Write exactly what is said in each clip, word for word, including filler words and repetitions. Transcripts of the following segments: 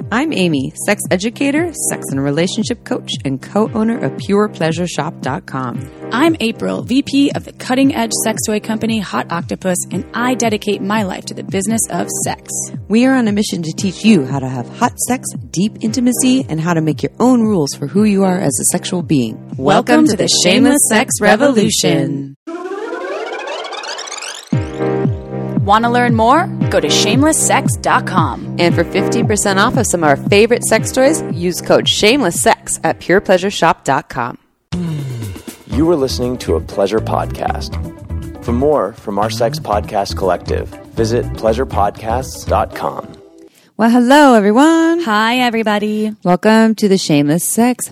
I'm Amy, sex educator, sex and relationship coach, and co-owner of pure pleasure shop dot com. I'm April, V P of the cutting-edge sex toy company Hot Octopuss, and I dedicate my life to the business of sex. We are on a mission to teach you how to have hot sex, deep intimacy, and how to make your own rules for who you are as a sexual being. Welcome, Welcome to, to the Shameless Sex Revolution. Want to learn more? Go to shameless sex dot com. And for fifteen percent off of some of our favorite sex toys, use code shamelesssex at pure pleasure shop dot com. You were listening to a Pleasure Podcast. For more from our Sex Podcast Collective, visit pleasure podcasts dot com. Well, hello, everyone. Hi, everybody. Welcome to the Shameless Sex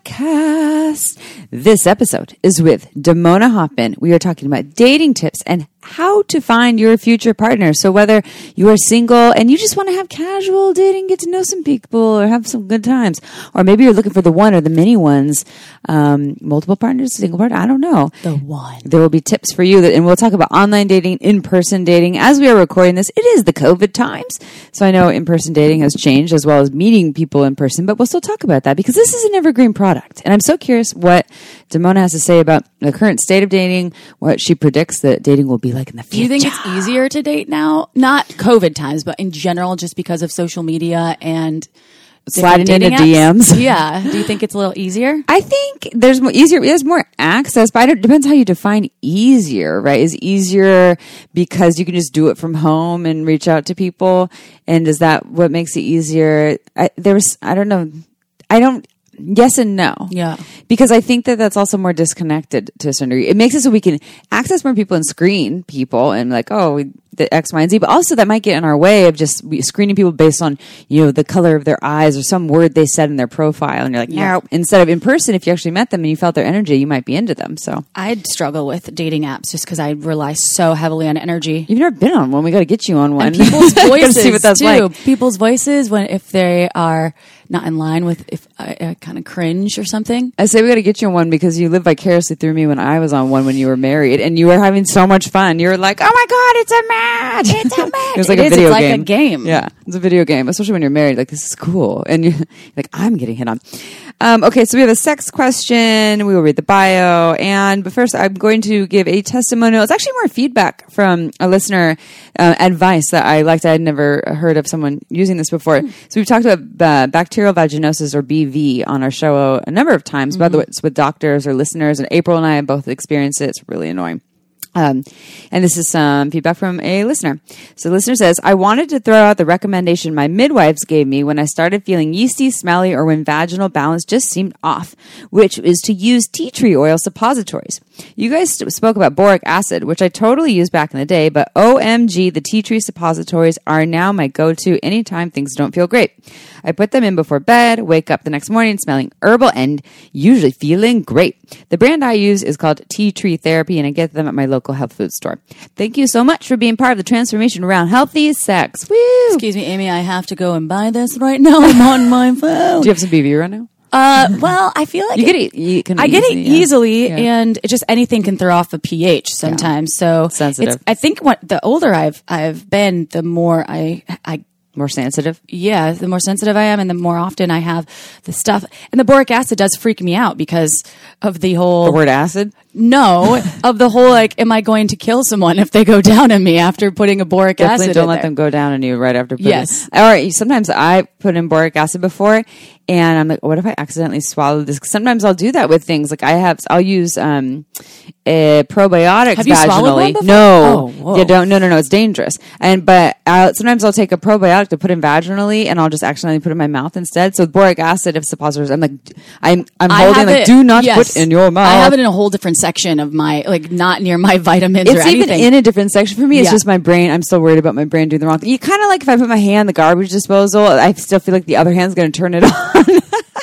Podcast. This episode is with Damona Hoffman. We are talking about dating tips and how to find your future partner. So whether you are single and you just want to have casual dating, get to know some people or have some good times, or maybe you're looking for the one or the many ones, um, multiple partners, single partner, I don't know. The one. There will be tips for you that, and we'll talk about online dating, in-person dating. As we are recording this, it is the COVID times. So I know in-person dating has changed as well as meeting people in person, but we'll still talk about that because this is an evergreen product. And I'm so curious what Damona has to say about the current state of dating, what she predicts that dating will be like in the future. Do you think it's easier to date now? Not COVID times, but in general, just because of social media and sliding into apps? D Ms? Yeah. Do you think it's a little easier? I think there's more easier. There's more access, but it depends how you define easier, right? Is easier because you can just do it from home and reach out to people? And is that what makes it easier? I, there's, I don't know. I don't. Yes and no. Yeah. Because I think that that's also more disconnected to a certain degree. It makes it so we can access more people and screen people and like, oh, we, the X, Y, and Z. But also that might get in our way of just screening people based on, you know, the color of their eyes or some word they said in their profile. And you're like, yeah. no. Instead of in person, if you actually met them and you felt their energy, you might be into them. So I'd struggle with dating apps just because I rely so heavily on energy. You've never been on one. We got to get you on one. And people's voices see what that's too. Like. People's voices when if they are not in line with if I, I kind of cringe or something. I say we got to get you on one because you lived vicariously through me when I was on one when you were married and you were having so much fun. You were like, oh my God, it's a match. It's a match. It was like it a is, video it's game. like a game. Yeah, it's a video game, especially when you're married. Like, this is cool. And you're like, I'm getting hit on. Um, okay, so we have a sex question. We will read the bio. And but first, I'm going to give a testimonial. It's actually more feedback from a listener, uh, advice that I liked. I had never heard of someone using this before. Mm. So we've talked about uh, bacterial vaginosis or B V on our show a number of times. Mm-hmm. By the way, it's with doctors or listeners. And April and I have both experienced it. It's really annoying. Um, and this is some feedback from a listener. So the listener says, I wanted to throw out the recommendation my midwives gave me when I started feeling yeasty, smelly, or when vaginal balance just seemed off, which is to use tea tree oil suppositories. You guys spoke about boric acid, which I totally used back in the day, but O M G, the tea tree suppositories are now my go-to anytime things don't feel great. I put them in before bed, wake up the next morning smelling herbal and usually feeling great. The brand I use is called Tea Tree Therapy, and I get them at my local health food store. Thank you so much for being part of the transformation around healthy sex. Woo! Excuse me, Amy, I have to go and buy this right now. I'm on my phone. Do you have some B V right now? Uh, well, I feel like you get it. You can I get easily, it yeah. easily, yeah. and it just anything can throw off a pH sometimes. Yeah. So sensitive. It's, I think what the older I've I've been, the more I I. More sensitive? Yeah, the more sensitive I am and the more often I have the stuff. And the boric acid does freak me out because of the whole... The word acid? No, of the whole, like, am I going to kill someone if they go down on me after putting a boric Definitely acid don't in let there. them go down on you right after putting Yes. it. Or sometimes I put in boric acid before and I'm like, what if I accidentally swallowed this? 'Cause sometimes I'll do that with things. Like I have, I'll use um, uh, probiotics have you vaginally. Swallowed one before? No. Oh, whoa. Yeah, don't, no, no, no, it's dangerous. And, but I'll, sometimes I'll take a probiotic to put in vaginally and I'll just accidentally put it in my mouth instead. So boric acid, if suppositories, I'm like, I'm, I'm I holding like, it, do not yes. put in your mouth. I have it in a whole different section of my, like, not near my vitamins it's or anything. It's even in a different section for me. It's yeah. just my brain. I'm still worried about my brain doing the wrong thing. You kind of like if I put my hand in the garbage disposal, I still feel like the other hand's going to turn it on.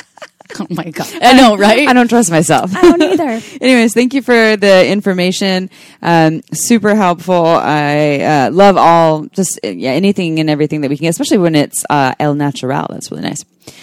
Oh my God. I know, right? I don't trust myself. I don't either. Anyways, thank you for the information. Um, super helpful. I uh, love all, just yeah, anything and everything that we can get, especially when it's uh, El Natural. That's really nice.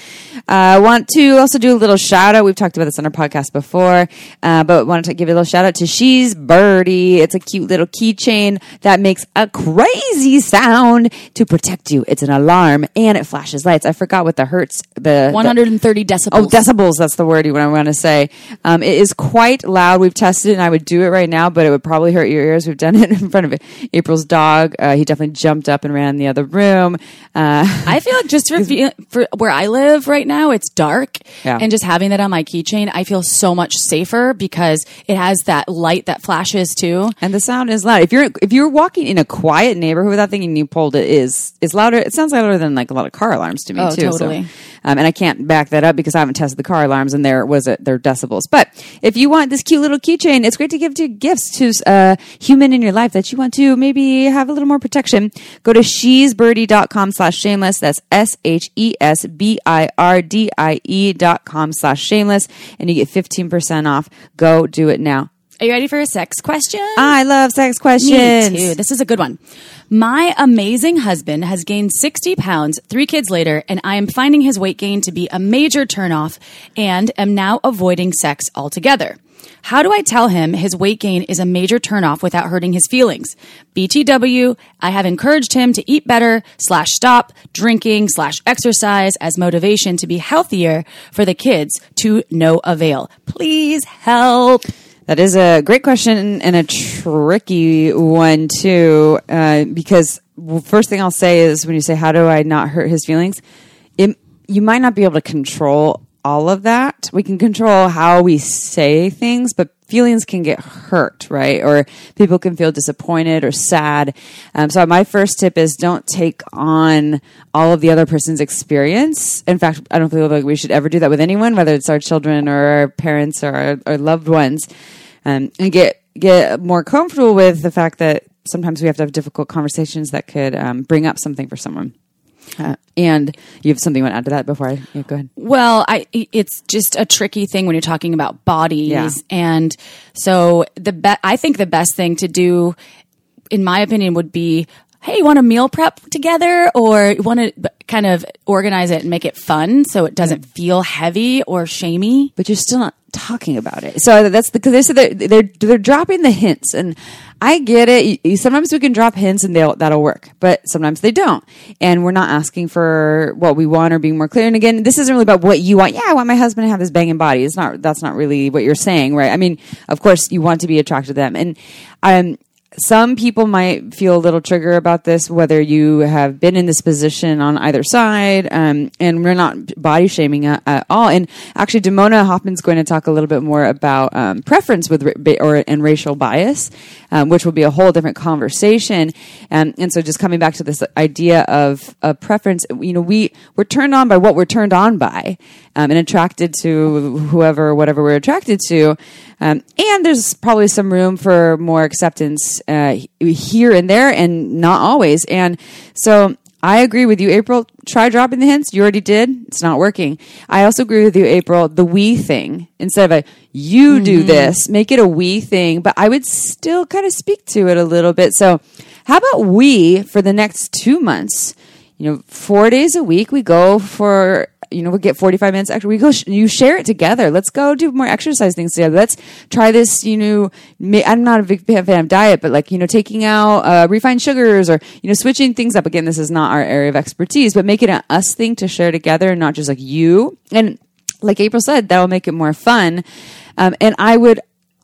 I uh, want to also do a little shout out. We've talked about this on our podcast before, uh, but wanted to give a little shout out to She's Birdie. It's a cute little keychain that makes a crazy sound to protect you. It's an alarm and it flashes lights. I forgot what the hertz, the one hundred thirty the, decibels. Oh, decibels. That's the word you I want to say. Um, it is quite loud. We've tested it and I would do it right now, but it would probably hurt your ears. We've done it in front of April's dog. Uh, he definitely jumped up and ran in the other room. Uh, I feel like just for, fe- for where I live right now, it's dark. Yeah. And just having that on my keychain, I feel so much safer because it has that light that flashes too. And the sound is loud. If you're if you're walking in a quiet neighborhood without thinking you pulled it, is is louder. It sounds louder than like a lot of car alarms to me Oh, too. totally. So, um, and I can't back that up because I haven't tested the car alarms and there was it their decibels. But if you want this cute little keychain, it's great to give to gifts to a human in your life that you want to maybe have a little more protection. Go to shesbirdie.com slash shameless. That's S H E S B I R D I E dot com slash shameless. And you get fifteen percent off. Go do it now. Are you ready for a sex question? I love sex questions. Me too. This is a good one. My amazing husband has gained sixty pounds three kids later, and I am finding his weight gain to be a major turnoff and am now avoiding sex altogether. How do I tell him his weight gain is a major turnoff without hurting his feelings? B T W, I have encouraged him to eat better slash stop drinking slash exercise as motivation to be healthier for the kids to no avail. Please help. That is a great question and a tricky one too, uh, because first thing I'll say is when you say, how do I not hurt his feelings? It, you might not be able to control all of that. We can control how we say things, but feelings can get hurt, right? Or people can feel disappointed or sad. Um, so my first tip is don't take on all of the other person's experience. In fact, I don't feel like we should ever do that with anyone, whether it's our children or our parents or our, our loved ones. Um, and get get more comfortable with the fact that sometimes we have to have difficult conversations that could um, bring up something for someone. Uh, and you have something you want to add to that before I yeah, go ahead. Well, I it's just a tricky thing when you're talking about bodies, Yeah. and so the be- I think the best thing to do, in my opinion, would be, hey, you want to meal prep together, or you want to kind of organize it and make it fun so it doesn't feel heavy or shamey. But you're still not talking about it. So that's the because they're, they're they're dropping the hints, and I get it. You, sometimes we can drop hints and they'll that'll work, but sometimes they don't. And we're not asking for what we want or being more clear. And again, this isn't really about what you want. Yeah, I want my husband to have this banging body. It's not. That's not really what you're saying, right? I mean, of course, you want to be attracted to them, and um. Some people might feel a little trigger about this, whether you have been in this position on either side, um, and we're not body shaming at, at all. And actually, Damona Hoffman's going to talk a little bit more about um, preference with ra- or and racial bias, um, which will be a whole different conversation. Um, and so, just coming back to this idea of a preference, you know, we we're turned on by what we're turned on by, um, and attracted to whoever, or whatever we're attracted to. Um, and there's probably some room for more acceptance uh, here and there, and not always. And so I agree with you, April. Try dropping the hints. You already did. It's not working. I also agree with you, April. The we thing, instead of a you mm-hmm. do this, make it a we thing. But I would still kind of speak to it a little bit. So how about we, for the next two months, you know, four days a week, we go for... You know, we get forty-five minutes extra. We go, sh- you share it together. Let's go do more exercise things together. Let's try this, you know, ma- I'm not a big fan of diet, but like, you know, taking out uh, refined sugars or, you know, switching things up. Again, this is not our area of expertise, but make it an us thing to share together and not just like you. And like April said, that'll make it more fun. Um, and I would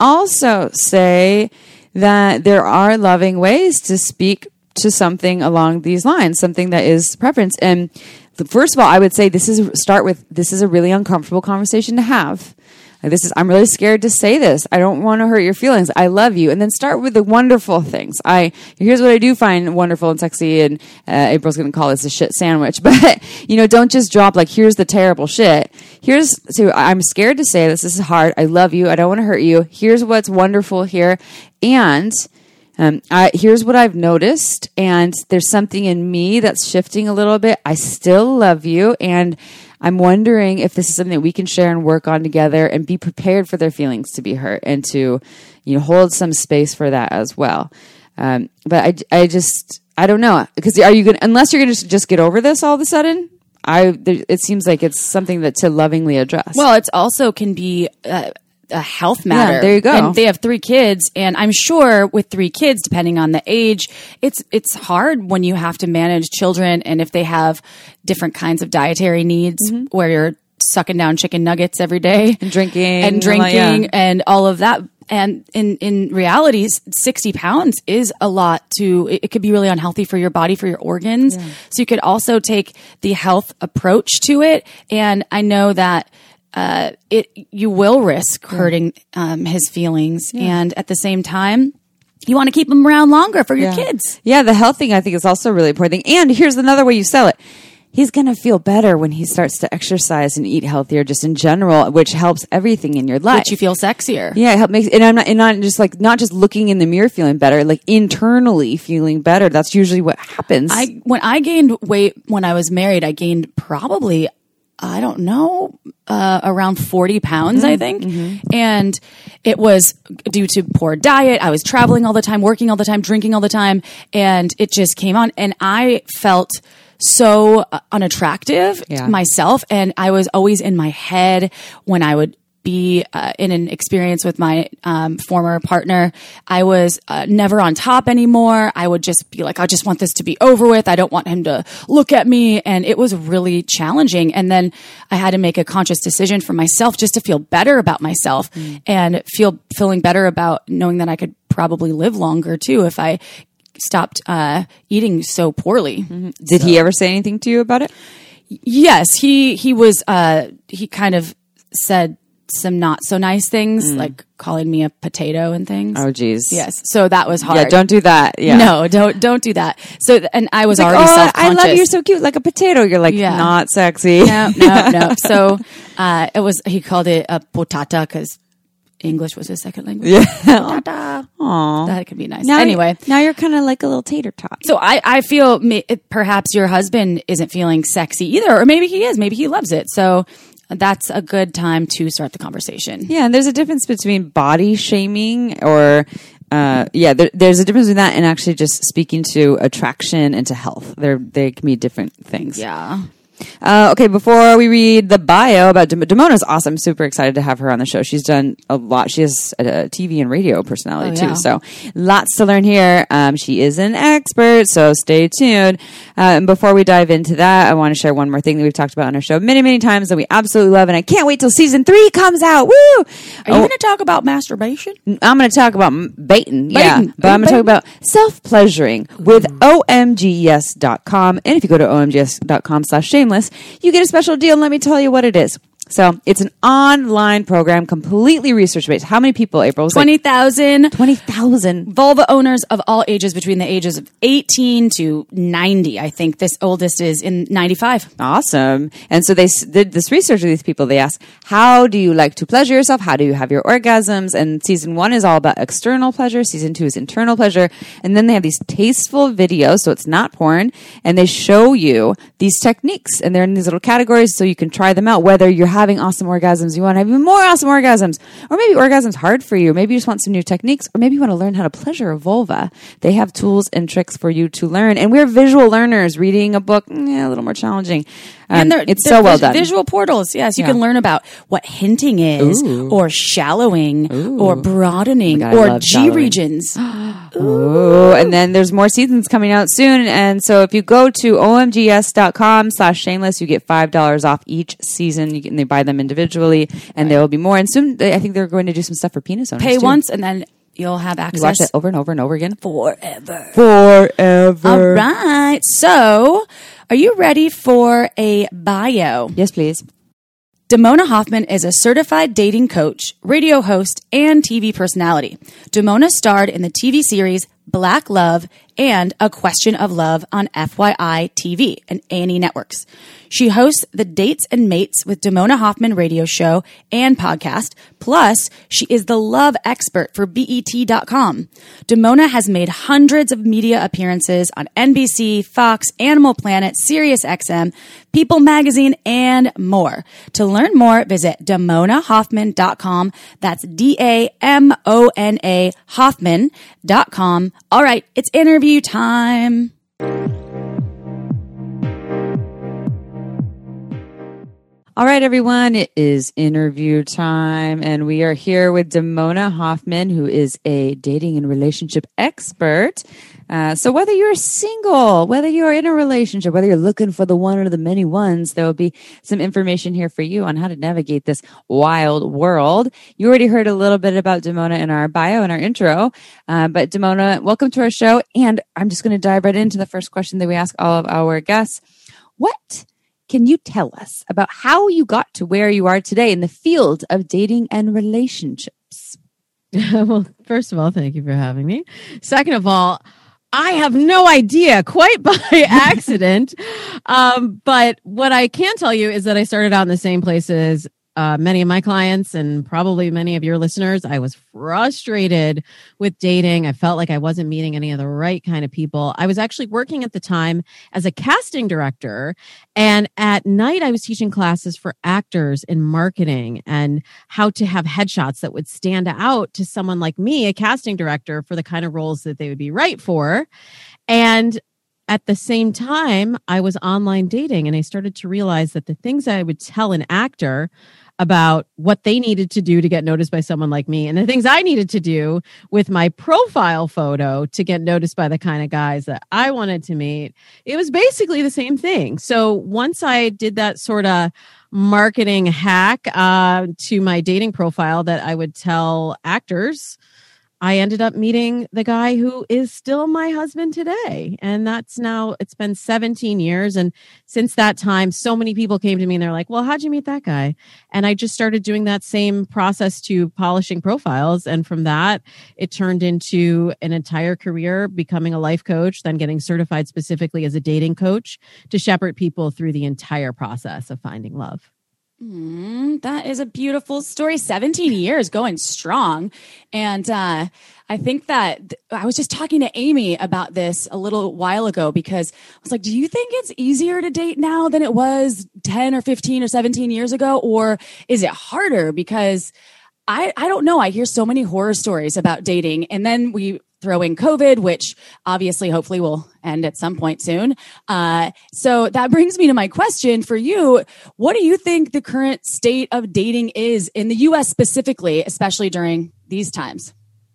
also say that there are loving ways to speak to something along these lines, something that is preference. And first of all, I would say this is start with this is a really uncomfortable conversation to have. Like this is I'm really scared to say this. I don't want to hurt your feelings. I love you. And then start with the wonderful things. I here's what I do find wonderful and sexy. And uh, April's going to call this a shit sandwich. But you know, don't just drop like here's the terrible shit. Here's so I'm scared to say this. This is hard. I love you. I don't want to hurt you. Here's what's wonderful here. And Um, I, here's what I've noticed, and there's something in me that's shifting a little bit. I still love you, and I'm wondering if this is something that we can share and work on together and be prepared for their feelings to be hurt and to, you know, hold some space for that as well. Um, but I, I just, I don't know, because are you going unless you're going to just get over this all of a sudden? I there, it seems like it's something that to lovingly address. Well, it's also can be uh, a health matter. Yeah, there you go. And they have three kids, and I'm sure with three kids, depending on the age, it's it's hard when you have to manage children, and if they have different kinds of dietary needs, mm-hmm. where you're sucking down chicken nuggets every day and drinking and drinking and, yeah. and all of that. And in, in reality, sixty pounds is a lot to, it, it could be really unhealthy for your body, for your organs. Yeah. So you could also take the health approach to it. And I know that, uh, it, you will risk yeah. hurting, um, his feelings. Yeah. And at the same time, you want to keep him around longer for your yeah. kids. Yeah. The health thing I think is also a really important thing. And here's another way you sell it. He's going to feel better when he starts to exercise and eat healthier just in general, which helps everything in your life. Which you feel sexier. Yeah, it helps makes and I'm not and not just like not just looking in the mirror feeling better, like internally feeling better. That's usually what happens. I when I gained weight when I was married, I gained probably I don't know, uh, around forty pounds, mm-hmm. I think. Mm-hmm. And it was due to poor diet. I was traveling all the time, working all the time, drinking all the time. And it just came on. And I felt so uh, unattractive yeah. myself. And I was always in my head when I would be uh, in an experience with my um, former partner. I was uh, never on top anymore. I would just be like, I just want this to be over with. I don't want him to look at me. And it was really challenging. And then I had to make a conscious decision for myself just to feel better about myself mm. and feel feeling better about knowing that I could probably live longer too if I stopped uh, eating so poorly. Mm-hmm. Did so. he ever say anything to you about it? Yes, he he was. Uh, he kind of said some not so nice things, mm. like calling me a potato and things. Oh, geez. Yes, so that was hard. Yeah, don't do that. Yeah, no, don't don't do that. So, and I was like, already oh, self-conscious. I love you're so cute, like a potato. You're like yeah. not sexy. No, no, no. So uh, it was. He called it a potata because English was his second language. Yeah. Potata. Aww. That could be nice. Now anyway. You're, now you're kind of like a little tater tot. So I, I feel may, perhaps your husband isn't feeling sexy either, or maybe he is. Maybe he loves it. So that's a good time to start the conversation. Yeah. And there's a difference between body shaming or, uh, yeah, there, there's a difference between that and actually just speaking to attraction and to health. They're, they can be different things. Yeah. Uh, okay, before we read the bio about Dem- Damona's awesome. Super excited to have her on the show. She's done a lot. She has a, a T V and radio personality oh, yeah. too. So lots to learn here. Um, she is an expert, so stay tuned. Uh, and before we dive into that, I want to share one more thing that we've talked about on our show many, many times that we absolutely love. And I can't wait till season three comes out. Woo! Are oh, you going to talk about masturbation? I'm going to talk about m- baiting. Yeah. Baiting. But I'm going to talk about self-pleasuring with O M G yes dot com. And if you go to O M G yes dot com slash shameless, you get a special deal, and let me tell you what it is. So it's an online program, completely research-based. How many people, April? twenty thousand. Like twenty thousand. Vulva owners of all ages between the ages of eighteen to ninety. I think this oldest is in ninety-five. Awesome. And so they s- did this research with these people. They asked, how do you like to pleasure yourself? How do you have your orgasms? And season one is all about external pleasure. Season two is internal pleasure. And then they have these tasteful videos, so it's not porn, and they show you these techniques. And they're in these little categories so you can try them out, whether you're having awesome orgasms, you want to have even more awesome orgasms, or maybe orgasm's hard for you, maybe you just want some new techniques, or maybe you want to learn how to pleasure a vulva. They have tools and tricks for you to learn, and we're visual learners. Reading a book, eh, a little more challenging. Um, and they're, it's they're so well vis- done. Visual portals, yes. You Yeah. can learn about what hinting is, Ooh. or shallowing, Ooh. or broadening, Oh my God, I or love G shallowing. regions. Ooh, and then there's more seasons coming out soon. And so if you go to O M G yes dot com slash shameless, you get five dollars off each season. You can, they buy them individually, and right. there will be more. And soon, they, I think they're going to do some stuff for penis owners. Pay too. once, and then you'll have access. You watch it over and over and over again. Forever. Forever. All right. So, are you ready for a bio? Yes, please. Damona Hoffman is a certified dating coach, radio host, and T V personality. Damona starred in the T V series Black Love and A Question of Love on F Y I T V and A and E Networks. She hosts the Dates and Mates with Damona Hoffman radio show and podcast. Plus, she is the love expert for B E T dot com. Damona has made hundreds of media appearances on N B C, Fox, Animal Planet, Sirius X M, People Magazine, and more. To learn more, visit Damona Hoffman dot com. That's D A M O N A Hoffman dot com. All right, it's interview time. All right, everyone, it is interview time, and we are here with Damona Hoffman, who is a dating and relationship expert. Uh, so whether you're single, whether you're in a relationship, whether you're looking for the one or the many ones, there will be some information here for you on how to navigate this wild world. You already heard a little bit about Damona in our bio and our intro, uh, but Damona, welcome to our show, and I'm just going to dive right into the first question that we ask all of our guests. What can you tell us about how you got to where you are today in the field of dating and relationships? Well, first of all, thank you for having me. Second of all, I have no idea, quite by accident. um, but what I can tell you is that I started out in the same place as uh, many of my clients and probably many of your listeners. I was frustrated with dating. I felt like I wasn't meeting any of the right kind of people. I was actually working at the time as a casting director. And at night, I was teaching classes for actors in marketing and how to have headshots that would stand out to someone like me, a casting director, for the kind of roles that they would be right for. And at the same time, I was online dating, and I started to realize that the things I would tell an actor about what they needed to do to get noticed by someone like me and the things I needed to do with my profile photo to get noticed by the kind of guys that I wanted to meet, it was basically the same thing. So once I did that sort of marketing hack uh, to my dating profile that I would tell actors, I ended up meeting the guy who is still my husband today. And that's now, it's been seventeen years. And since that time, so many people came to me and they're like, well, how'd you meet that guy? And I just started doing that same process to polishing profiles. And from that, it turned into an entire career, becoming a life coach, then getting certified specifically as a dating coach to shepherd people through the entire process of finding love. Mm, that is a beautiful story. seventeen years going strong. And uh, I think that th- I was just talking to Amy about this a little while ago because I was like, do you think it's easier to date now than it was ten or fifteen or seventeen years ago? Or is it harder? Because I, I don't know. I hear so many horror stories about dating. And then we throw in COVID, which obviously hopefully will end at some point soon. Uh, so that brings me to my question for you. What do you think the current state of dating is in the U S specifically, especially during these times?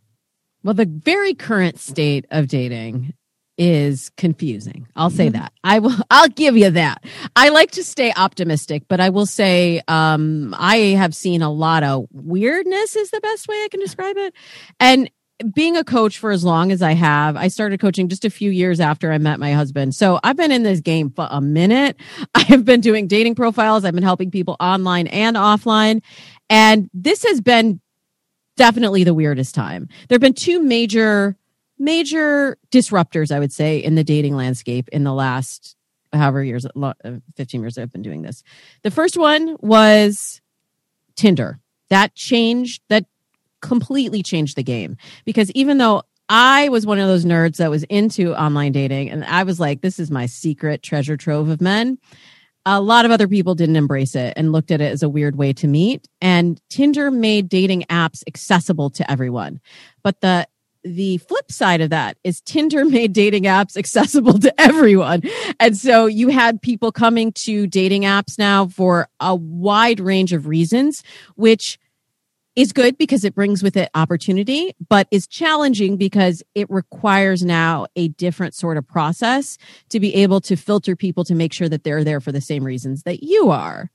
Well, the very current state of dating is confusing. I'll say mm-hmm. that. I will, I'll give you that. I like to stay optimistic, but I will say, um, I have seen a lot of weirdness is the best way I can describe it. And being a coach for as long as I have, I started coaching just a few years after I met my husband. So I've been in this game for a minute. I have been doing dating profiles. I've been helping people online and offline. And this has been definitely the weirdest time. There have been two major, major disruptors, I would say, in the dating landscape in the last however years, fifteen years I've been doing this. The first one was Tinder. That changed, that completely changed the game, because even though I was one of those nerds that was into online dating and I was like, this is my secret treasure trove of men, a lot of other people didn't embrace it and looked at it as a weird way to meet. And Tinder made dating apps accessible to everyone. But the the flip side of that is Tinder made dating apps accessible to everyone. And so you had people coming to dating apps now for a wide range of reasons, which is good because it brings with it opportunity, but is challenging because it requires now a different sort of process to be able to filter people to make sure that they're there for the same reasons that you are.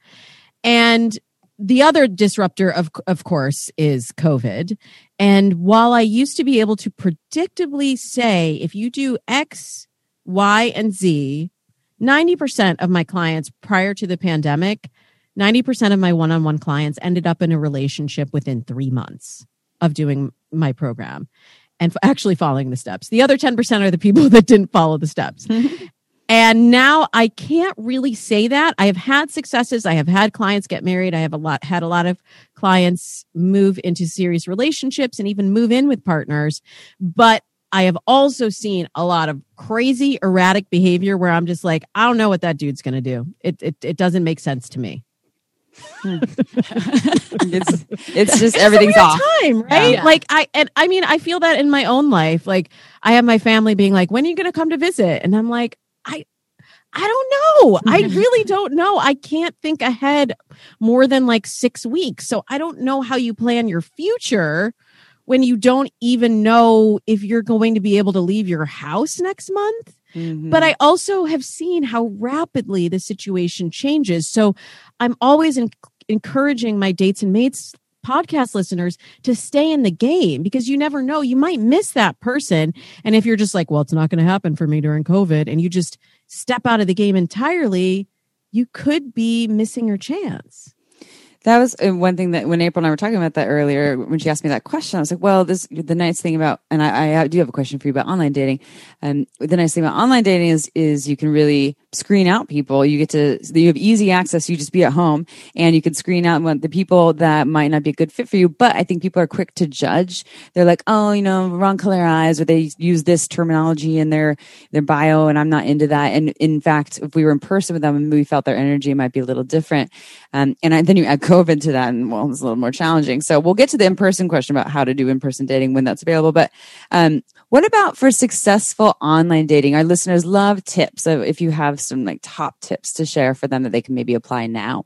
And the other disruptor, of, of course, is COVID. And while I used to be able to predictably say, if you do X, Y, and Z, ninety percent of my clients prior to the pandemic, ninety percent of my one-on-one clients ended up in a relationship within three months of doing my program and f- actually following the steps. The other ten percent are the people that didn't follow the steps. And now I can't really say that. I have had successes. I have had clients get married. I have a lot, had a lot of clients move into serious relationships and even move in with partners. But I have also seen a lot of crazy, erratic behavior where I'm just like, I don't know what that dude's going to do. It, it, it doesn't make sense to me. it's it's just everything's it's a weird off time, right? Yeah. Like I and I mean I feel that in my own life. Like I have my family being like, when are you going to come to visit? And I'm like, I I don't know. I really don't know. I can't think ahead more than like six weeks. So I don't know how you plan your future when you don't even know if you're going to be able to leave your house next month. Mm-hmm. But I also have seen how rapidly the situation changes. So I'm always in- encouraging my Dates and Mates podcast listeners to stay in the game, because you never know. You might miss that person. And if you're just like, well, it's not going to happen for me during COVID, and you just step out of the game entirely, you could be missing your chance. That was one thing that when April and I were talking about that earlier, when she asked me that question, I was like, well, this, the nice thing about, and I, I do have a question for you about online dating. Um, the nice thing about online dating is, is you can really screen out people. You get to, you have easy access. You just be at home and you can screen out the people that might not be a good fit for you. But I think people are quick to judge. They're like, oh, you know, wrong color eyes, or they use this terminology in their, their bio, and I'm not into that. And in fact, if we were in person with them and we felt their energy, it might be a little different. Um, and I, then you add COVID to that, and well, it's a little more challenging. So we'll get to the in-person question about how to do in-person dating when that's available. But um, what about for successful online dating? Our listeners love tips. So if you have some like top tips to share for them that they can maybe apply now.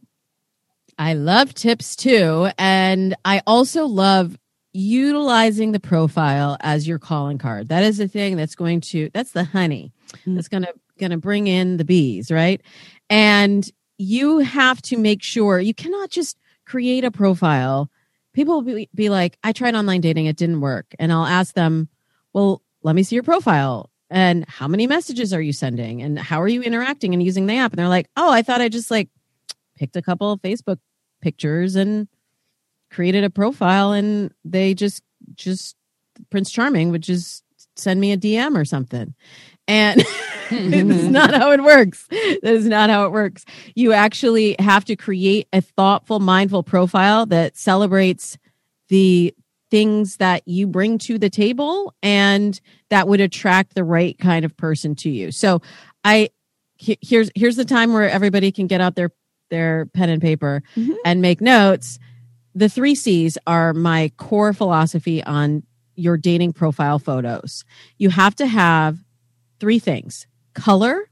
I love tips too. And I also love utilizing the profile as your calling card. That is the thing that's going to, that's the honey mm-hmm. that's going to, going to bring in the bees, right? And you have to make sure you cannot just create a profile. People will be, be like, I tried online dating, it didn't work. And I'll ask them, well, let me see your profile. And how many messages are you sending? And how are you interacting and using the app? And they're like, oh, I thought I just like picked a couple of Facebook pictures and created a profile. And they just, just Prince Charming would just send me a D M or something. And it's not how it works. That is not how it works. You actually have to create a thoughtful, mindful profile that celebrates the things that you bring to the table and that would attract the right kind of person to you. So I here's here's the time where everybody can get out their their pen and paper mm-hmm. and make notes. The three C's are my core philosophy on your dating profile photos. You have to have three things: color,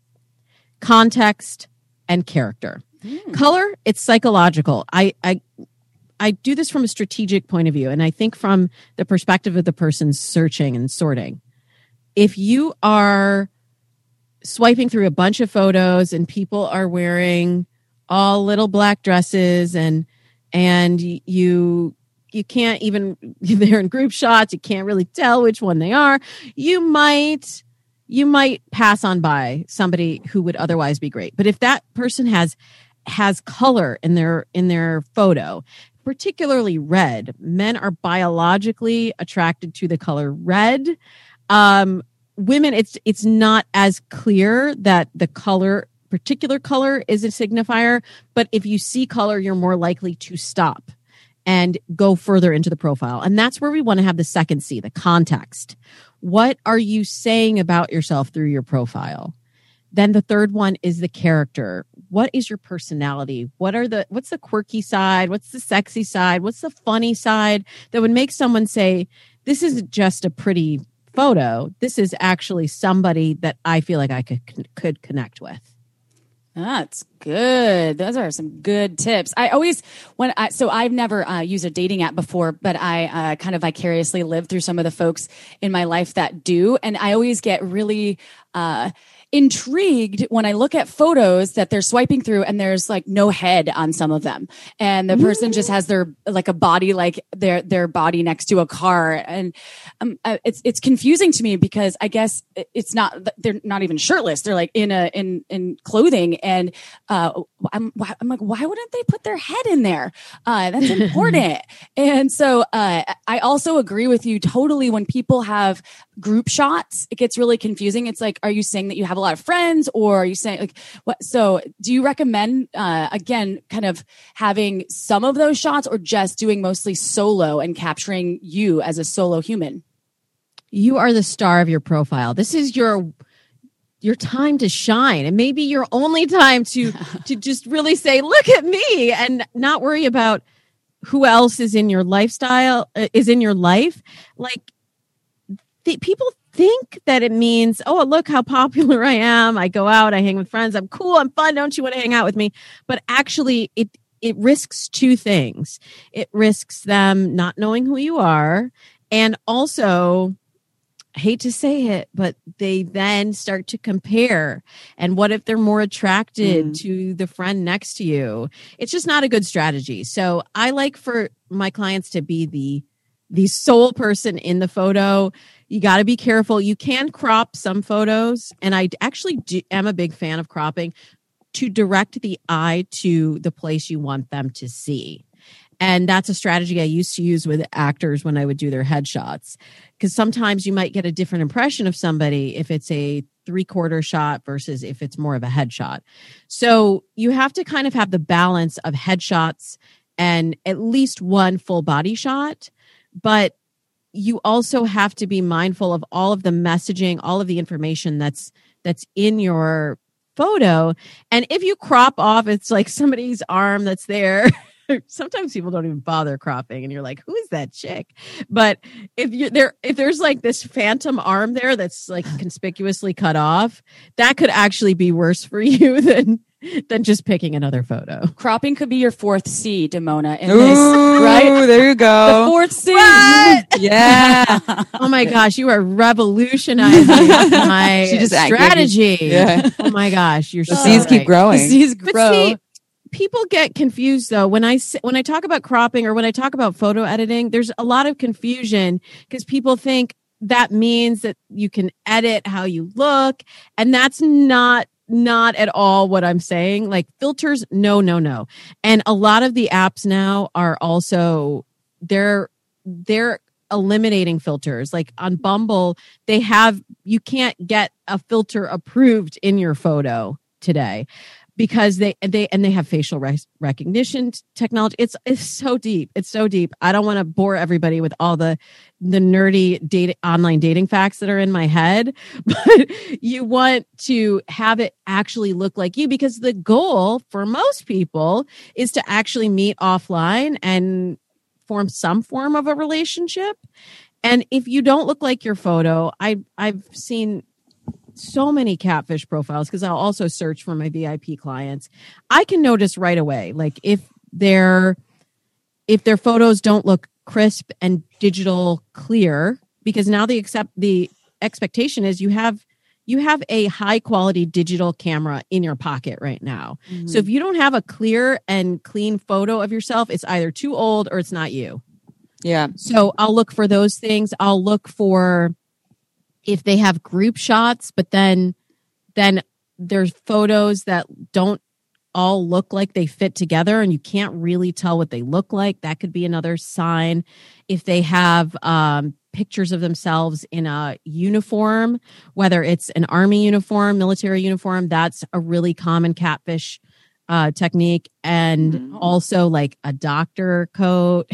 context, and character. Mm. Color, it's psychological. I, I I do this from a strategic point of view, and I think from the perspective of the person searching and sorting. If you are swiping through a bunch of photos and people are wearing all little black dresses and and you you can't even, they're in group shots, you can't really tell which one they are, you might you might pass on by somebody who would otherwise be great. But if that person has has color in their in their photo, particularly red, men are biologically attracted to the color red. Um, women, it's it's not as clear that the color, particular color, is a signifier. But if you see color, you're more likely to stop and go further into the profile. And that's where we want to have the second C, the context. What are you saying about yourself through your profile? Then the third one is the character. What is your personality? What are the, what's the quirky side? What's the sexy side? What's the funny side that would make someone say, this isn't just a pretty photo. This is actually somebody that I feel like I could, could connect with. That's good. Those are some good tips. I always, when I, so I've never uh, used a dating app before, but I uh, kind of vicariously live through some of the folks in my life that do. And I always get really, uh, intrigued when I look at photos that they're swiping through and there's like no head on some of them. And the person just has their, like a body, like their, their body next to a car. And um, it's, it's confusing to me because I guess it's not, they're not even shirtless. They're like in a, in, in clothing. And, uh, I'm, I'm like, why wouldn't they put their head in there? Uh, that's important. And so, uh, I also agree with you totally. When people have group shots, it gets really confusing. It's like, are you saying that you have a lot of friends, or are you saying like what? So do you recommend, uh, again, kind of having some of those shots, or just doing mostly solo and capturing you as a solo human? You are the star of your profile. This is your, your time to shine, and maybe your only time to, to just really say, look at me, and not worry about who else is in your lifestyle, uh, is in your life. Like, the, people think that it means, oh, look how popular I am. I go out, I hang with friends. I'm cool. I'm fun. Don't you want to hang out with me? But actually, it it risks two things. It risks them not knowing who you are, and also, I hate to say it, but they then start to compare. And what if they're more attracted mm. to the friend next to you? It's just not a good strategy. So I like for my clients to be the the sole person in the photo. You got to be careful. You can crop some photos, and I actually do, am a big fan of cropping to direct the eye to the place you want them to see. And that's a strategy I used to use with actors when I would do their headshots, because sometimes you might get a different impression of somebody if it's a three-quarter shot versus if it's more of a headshot. So you have to kind of have the balance of headshots and at least one full body shot, but you also have to be mindful of all of the messaging, all of the information that's that's in your photo. And if you crop off, it's like somebody's arm that's there. Sometimes people don't even bother cropping, and you're like, who is that chick? But if you there, if there's like this phantom arm there that's like conspicuously cut off, that could actually be worse for you than than just picking another photo. Cropping could be your fourth C, Damona, in Ooh, this, right? There you go. The fourth C. What? Yeah. Oh my gosh, you are revolutionizing my She just strategy. Yeah. Oh my gosh, you're The so C's right. keep growing. The C's But grow. see, people get confused though when I s- when I talk about cropping or when I talk about photo editing. There's a lot of confusion because people think that means that you can edit how you look, and that's not not at all what I'm saying. Like filters, no, no, no. And a lot of the apps now are also they're they're eliminating filters. Like on Bumble, they have you can't get a filter approved in your photo today, because they they and they have facial rec- recognition technology. It's it's so deep. It's so deep. I don't want to bore everybody with all the the nerdy data online dating facts that are in my head, but you want to have it actually look like you, because the goal for most people is to actually meet offline and form some form of a relationship. And if you don't look like your photo, I I've seen so many catfish profiles, because I'll also search for my V I P clients. I can notice right away, like if their if their photos don't look crisp and digital clear, because now the accept the expectation is you have you have a high quality digital camera in your pocket right now. Mm-hmm. So if you don't have a clear and clean photo of yourself, it's either too old or it's not you. Yeah. So I'll look for those things. I'll look for if they have group shots, but then then there's photos that don't all look like they fit together and you can't really tell what they look like. That could be another sign. If they have um, pictures of themselves in a uniform, whether it's an army uniform, military uniform, that's a really common catfish uh, technique. And mm-hmm. also like a doctor coat.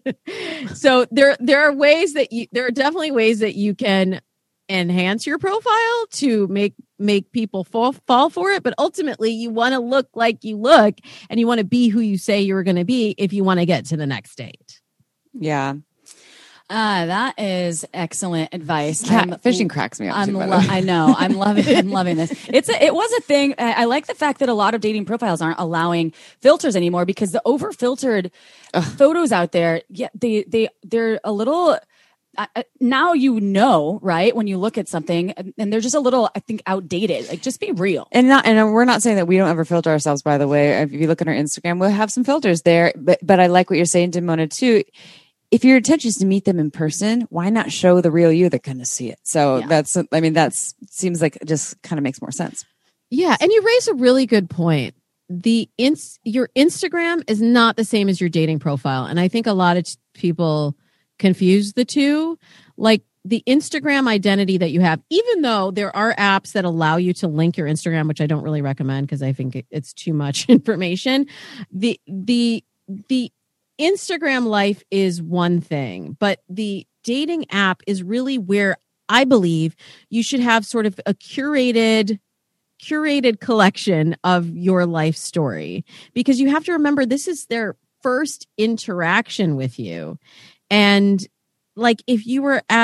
So there there are ways that you there are definitely ways that you can enhance your profile to make make people fall fall for it, but ultimately you want to look like you look, and you want to be who you say you're going to be if you want to get to the next state. Yeah. Ah, uh, that is excellent advice. Cat, fishing cracks me up. I'm too, lo- I know. I'm loving. I'm loving this. It's a, it was a thing. I, I like the fact that a lot of dating profiles aren't allowing filters anymore, because the over filtered photos out there, yeah, they they they're a little. Uh, now you know, right? When you look at something, and they're just a little, I think, outdated. Like, just be real. And not, and we're not saying that we don't ever filter ourselves. By the way, if you look at our Instagram, we'll have some filters there. But but I like what you're saying, Damona, too. If your intention is to meet them in person, why not show the real you? They're going to see it. So yeah. that's, I mean, that's seems like it just kind of makes more sense. Yeah, and you raise a really good point. The ins your Instagram is not the same as your dating profile, and I think a lot of t- people confuse the two. Like the Instagram identity that you have, even though there are apps that allow you to link your Instagram, which I don't really recommend because I think it, it's too much information. The the the Instagram life is one thing, but the dating app is really where I believe you should have sort of a curated curated collection of your life story, because you have to remember this is their first interaction with you. And like if you were at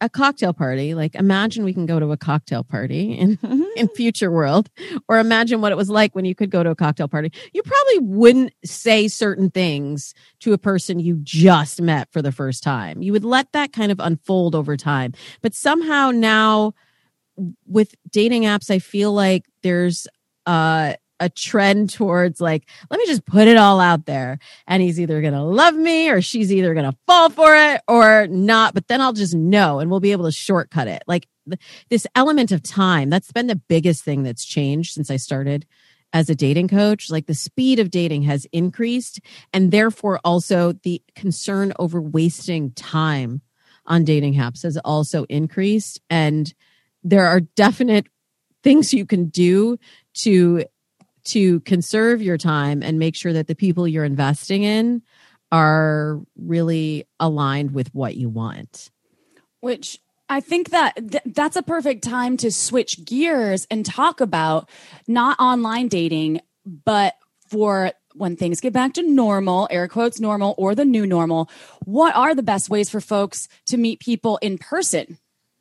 a cocktail party, like imagine we can go to a cocktail party in, in future world, or imagine what it was like when you could go to a cocktail party. You probably wouldn't say certain things to a person you just met for the first time. You would let that kind of unfold over time. But somehow now with dating apps, I feel like there's uh a trend towards like, let me just put it all out there. And he's either going to love me or she's either going to fall for it or not. But then I'll just know and we'll be able to shortcut it. Like th- this element of time, that's been the biggest thing that's changed since I started as a dating coach. Like the speed of dating has increased, and therefore also the concern over wasting time on dating apps has also increased. And there are definite things you can do to to conserve your time and make sure that the people you're investing in are really aligned with what you want. Which I think that th- that's a perfect time to switch gears and talk about not online dating, but for when things get back to normal, air quotes normal, or the new normal, what are the best ways for folks to meet people in person?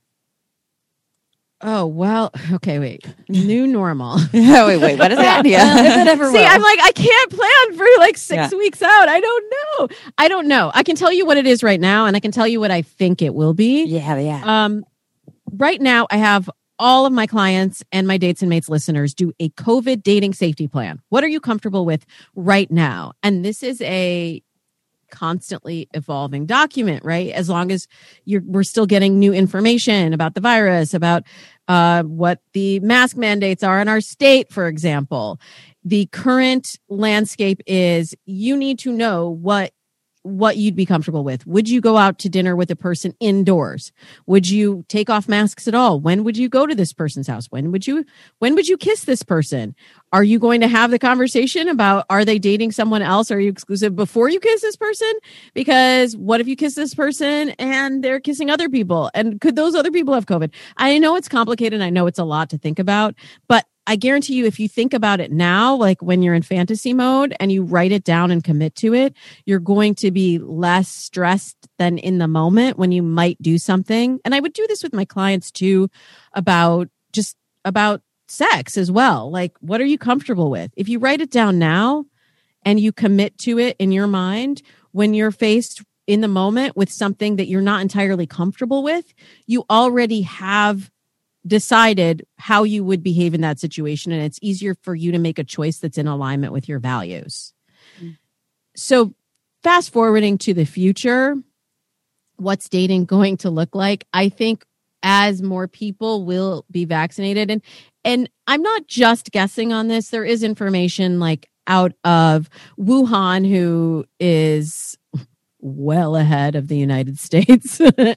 Oh, well, okay, wait. New normal. Yeah, wait, wait, what is that? Yeah. If it ever See, will. I'm like, I can't plan for like six Yeah. weeks out. I don't know. I don't know. I can tell you what it is right now, and I can tell you what I think it will be. Yeah, yeah. Um, right now, I have all of my clients and my Dates and Mates listeners do a COVID dating safety plan. What are you comfortable with right now? And this is a constantly evolving document, right? As long as you're, we're still getting new information about the virus, about uh, what the mask mandates are in our state, for example. The current landscape is you need to know what what you'd be comfortable with. Would you go out to dinner with a person indoors? Would you take off masks at all? When would you go to this person's house? When would you when would you kiss this person? Are you going to have the conversation about, are they dating someone else? Are you exclusive before you kiss this person? Because what if you kiss this person and they're kissing other people? And could those other people have COVID? I know it's complicated. I know it's a lot to think about, but I guarantee you, if you think about it now, like when you're in fantasy mode and you write it down and commit to it, you're going to be less stressed than in the moment when you might do something. And I would do this with my clients too, about just about sex as well. Like, what are you comfortable with? If you write it down now and you commit to it in your mind, when you're faced in the moment with something that you're not entirely comfortable with, you already have decided how you would behave in that situation, and it's easier for you to make a choice that's in alignment with your values. Mm. So fast forwarding to the future, what's dating going to look like? I think as more people will be vaccinated, and and I'm not just guessing on this, there is information like out of Wuhan, who is well ahead of the United States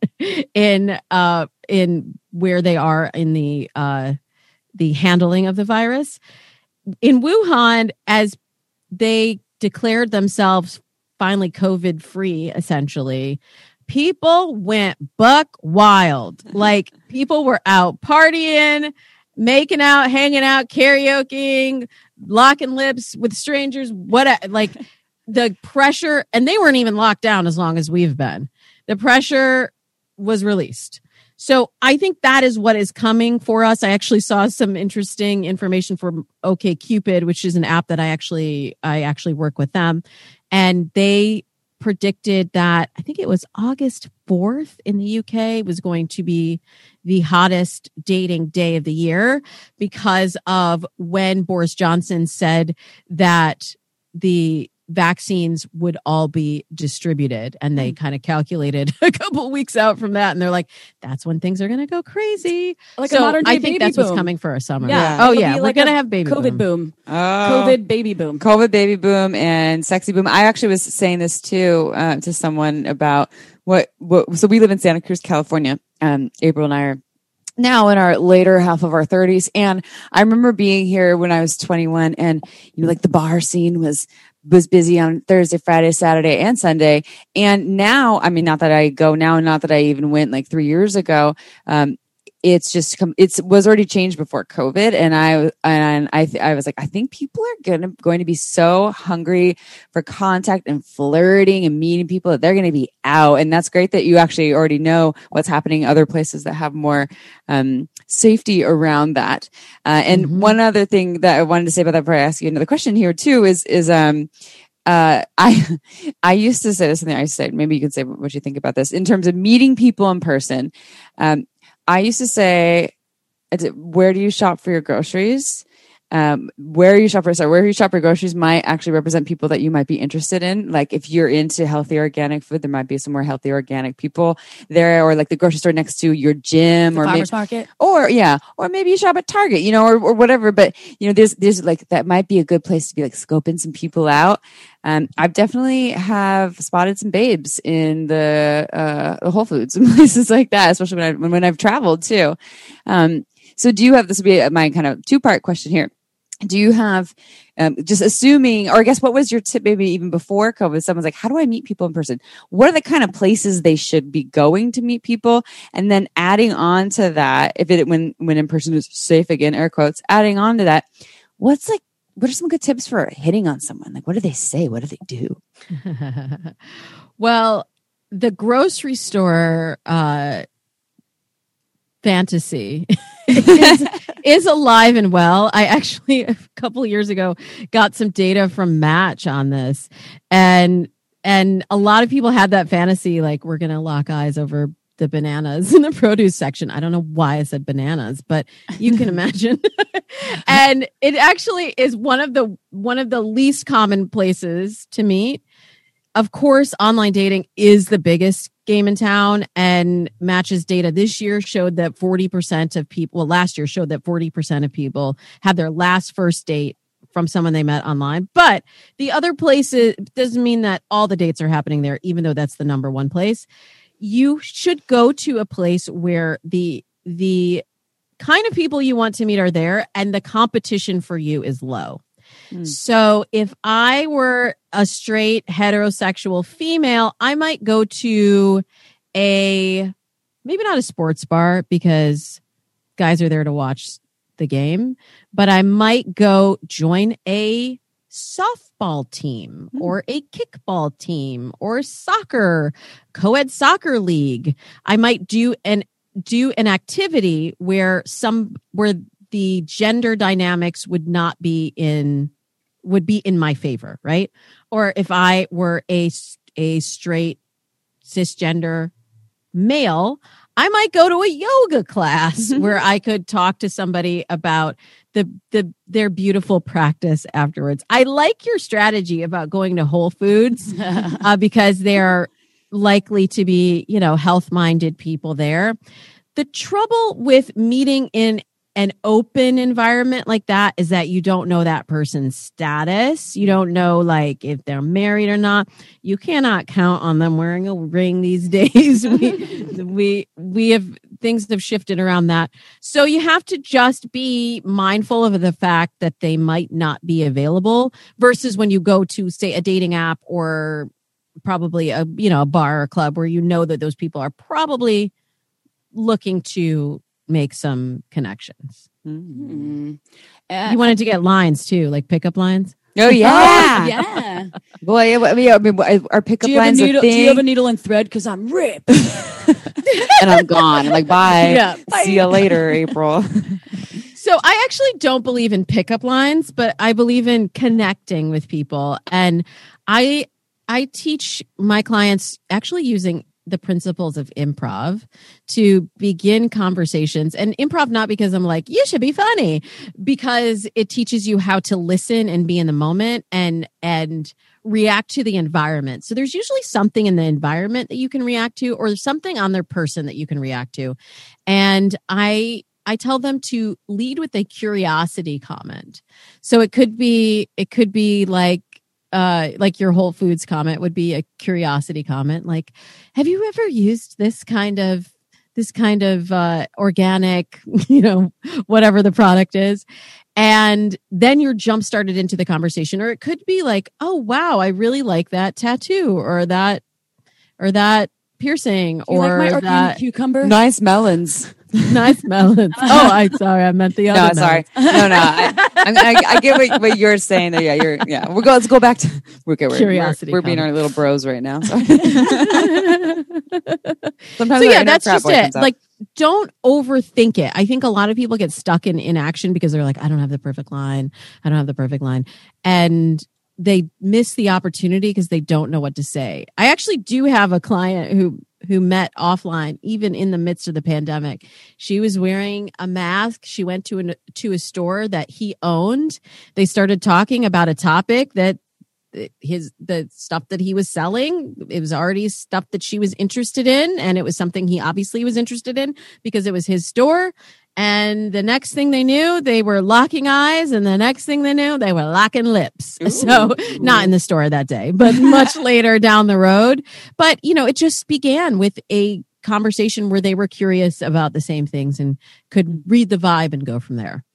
in uh in where they are in the uh the handling of the virus. In Wuhan, as they declared themselves finally COVID free, essentially, people went buck wild. Like, people were out partying, making out, hanging out, karaokeing, locking lips with strangers, what like the pressure, and they weren't even locked down as long as we've been. The pressure was released. So I think that is what is coming for us. I actually saw some interesting information from OkCupid, which is an app that I actually I actually work with them, and they predicted that I think it was August fourth in the U K was going to be the hottest dating day of the year, because of when Boris Johnson said that the vaccines would all be distributed, and they kind of calculated a couple weeks out from that, and they're like, that's when things are going to go crazy. Like so a modern day I think baby that's boom. what's coming for our summer. Yeah. Oh It'll yeah, be we're like going to a have baby COVID boom. Oh. COVID baby boom. COVID baby boom and sexy boom. I actually was saying this too uh, to someone about what, what. So we live in Santa Cruz, California. Um, April and I are now in our later half of our thirties, and I remember being here when I was twenty-one, and you know, like the bar scene was was busy on Thursday, Friday, Saturday, and Sunday. And now, I mean, not that I go now, not that I even went like three years ago. Um, it's just come, it's was already changed before COVID. And I, and I, th- I was like, I think people are gonna, going to be so hungry for contact and flirting and meeting people that they're going to be out. And that's great that you actually already know what's happening in other places that have more, um, safety around that. Uh, and mm-hmm. one other thing that I wanted to say about that before I ask you another question here too is, is, um, Uh, I, I used to say this, something I used to say, maybe you can say what you think about this in terms of meeting people in person. Um, I used to say, where do you shop for your groceries? Um, where you shop for, sorry, where you shop for groceries might actually represent people that you might be interested in. Like if you're into healthy organic food, there might be some more healthy organic people there, or like the grocery store next to your gym, the or farmer's maybe, market, or yeah, or maybe you shop at Target, you know, or, or whatever. But you know, there's there's like that might be a good place to be like scoping some people out. Um, I've definitely have spotted some babes in the uh, the Whole Foods and places like that, especially when I when, when I've traveled too. Um, so do you have, this will be my kind of two part question here. Do you have, um, just assuming, or I guess what was your tip maybe even before COVID? Someone's like, how do I meet people in person? What are the kind of places they should be going to meet people? And then adding on to that, if it, when, when in person is safe, again, air quotes, adding on to that, what's like, what are some good tips for hitting on someone? Like, what do they say? What do they do? Well, the grocery store, uh, fantasy is, is alive and well. I actually a couple years ago got some data from Match on this, and and a lot of people had that fantasy, like we're going to lock eyes over the bananas in the produce section. I don't know why I said bananas, but you can imagine. And it actually is one of the one of the least common places to meet. Of course, online dating is the biggest game in town, and Match's data this year showed that forty percent of people, well, last year showed that forty percent of people had their last first date from someone they met online. But the other places doesn't mean that all the dates are happening there, even though that's the number one place. You should go to a place where the, the kind of people you want to meet are there and the competition for you is low. Mm. So if I were a straight heterosexual female, I might go to a, maybe not a sports bar because guys are there to watch the game, but I might go join a softball team mm. or a kickball team or soccer, co-ed soccer league. I might do an, do an activity where some, where the gender dynamics would not be in, would be in my favor, right? Or if I were a, a straight cisgender male, I might go to a yoga class where I could talk to somebody about the, the, their beautiful practice afterwards. I like your strategy about going to Whole Foods uh, because they're likely to be, you know, health-minded people there. The trouble with meeting in an open environment like that is that you don't know that person's status. You don't know, like, if they're married or not. You cannot count on them wearing a ring these days. we, we, we have, things have shifted around that. So you have to just be mindful of the fact that they might not be available versus when you go to, say, a dating app or probably a, you know, a bar or club where you know that those people are probably looking to make some connections. Mm-hmm. Uh, you wanted to get lines too, like pickup lines. Oh yeah, oh, yeah. Boy, I mean, I mean, our pickup do you have lines a needle, a thing? Do you have a needle and thread? Because I'm ripped, and I'm gone. I'm like, bye. Yeah, bye. See you later, April. So I actually don't believe in pickup lines, but I believe in connecting with people, and I I teach my clients actually using the principles of improv to begin conversations. And improv, not because I'm like, you should be funny, because it teaches you how to listen and be in the moment and, and react to the environment. So there's usually something in the environment that you can react to, or something on their person that you can react to. And I, I tell them to lead with a curiosity comment. So it could be, it could be like, Uh, like your Whole Foods comment would be a curiosity comment. Like, have you ever used this kind of, this kind of, uh, organic, you know, whatever the product is? And then you're jump started into the conversation. Or it could be like, oh, wow, I really like that tattoo or that, or that piercing you or like my that organic cucumber. Nice melons. Nice melons. Oh, I'm sorry. I meant the other. No, sorry. No, no. I, I, I get what, what you're saying. There. Yeah, you're. Yeah, we're go. Let's go back to we're, okay, we're, Curiosity. We're, we're being our little bros right now. Sorry. Sometimes So our yeah, inner that's frat just boy it. comes out. Like, don't overthink it. I think a lot of people get stuck in inaction because they're like, I don't have the perfect line. I don't have the perfect line. And they miss the opportunity because they don't know what to say. I actually do have a client who who met offline, even in the midst of the pandemic. She was wearing a mask. She went to a, to a store that he owned. They started talking about a topic that his the stuff that he was selling, it was already stuff that she was interested in, and it was something he obviously was interested in because it was his store. And the next thing they knew, they were locking eyes, and the next thing they knew, they were locking lips. Ooh. So not in the store that day, but much later down the road. But, you know, it just began with a conversation where they were curious about the same things and could read the vibe and go from there.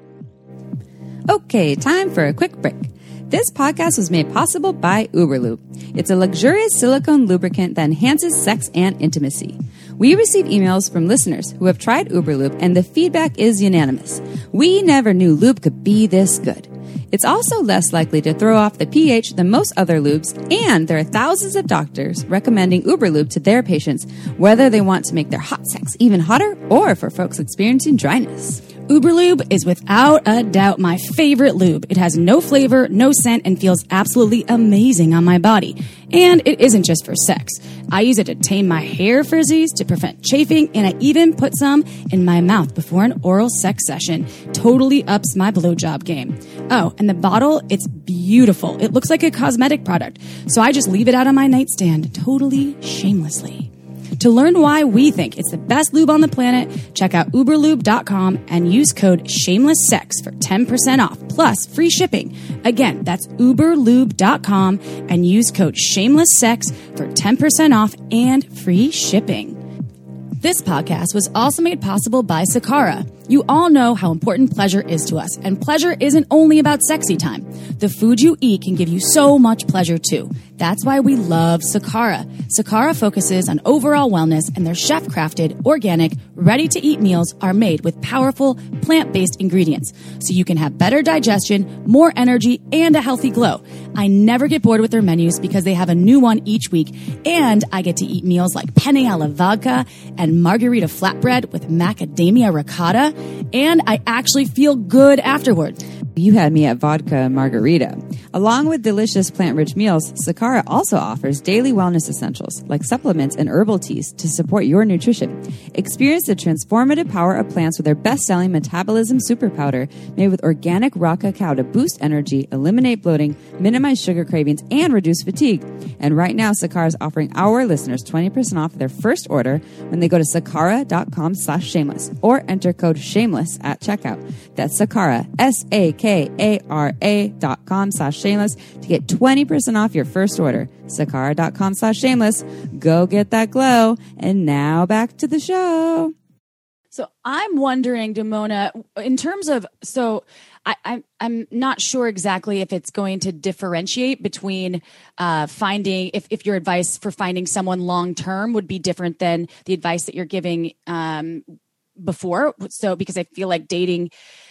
Okay, time for a quick break. This podcast was made possible by Uberlube. It's a luxurious silicone lubricant that enhances sex and intimacy. We receive emails from listeners who have tried Uberlube, and the feedback is unanimous. We never knew lube could be this good. It's also less likely to throw off the pH than most other lubes, and there are thousands of doctors recommending Uberlube to their patients, whether they want to make their hot sex even hotter or for folks experiencing dryness. Uberlube is without a doubt my favorite lube. It has no flavor, no scent, and feels absolutely amazing on my body. And it isn't just for sex. I use it to tame my hair frizzies, to prevent chafing, and I even put some in my mouth before an oral sex session. Totally ups my blowjob game. Oh, and the bottle, it's beautiful. It looks like a cosmetic product, so I just leave it out on my nightstand, totally shamelessly. To learn why we think it's the best lube on the planet, check out uberlube dot com and use code SHAMELESSSEX for ten percent off, plus free shipping. Again, that's uberlube dot com and use code SHAMELESSSEX for ten percent off and free shipping. This podcast was also made possible by Sakara. You all know how important pleasure is to us, and pleasure isn't only about sexy time. The food you eat can give you so much pleasure too. That's why we love Sakara. Sakara focuses on overall wellness, and their chef-crafted, organic, ready-to-eat meals are made with powerful, plant-based ingredients, so you can have better digestion, more energy, and a healthy glow. I never get bored with their menus because they have a new one each week, and I get to eat meals like penne alla vodka and margarita flatbread with macadamia ricotta, and I actually feel good afterwards. You had me at vodka margarita. Along with delicious plant-rich meals, Sakara also offers daily wellness essentials like supplements and herbal teas to support your nutrition. Experience the transformative power of plants with their best-selling Metabolism Super Powder made with organic raw cacao to boost energy, eliminate bloating, minimize sugar cravings, and reduce fatigue. And right now, Sakara is offering our listeners twenty percent off their first order when they go to sakara dot com slash shameless or enter code shameless at checkout. That's Sakara, S A K A R A dot com slash shameless to get twenty percent off your first order. Sakara dot com slash shameless. Go get that glow. And now back to the show. So I'm wondering, Damona, in terms of, so I, I, I'm not sure exactly if it's going to differentiate between uh, finding, if, if your advice for finding someone long-term would be different than the advice that you're giving um, before. So, because I feel like dating,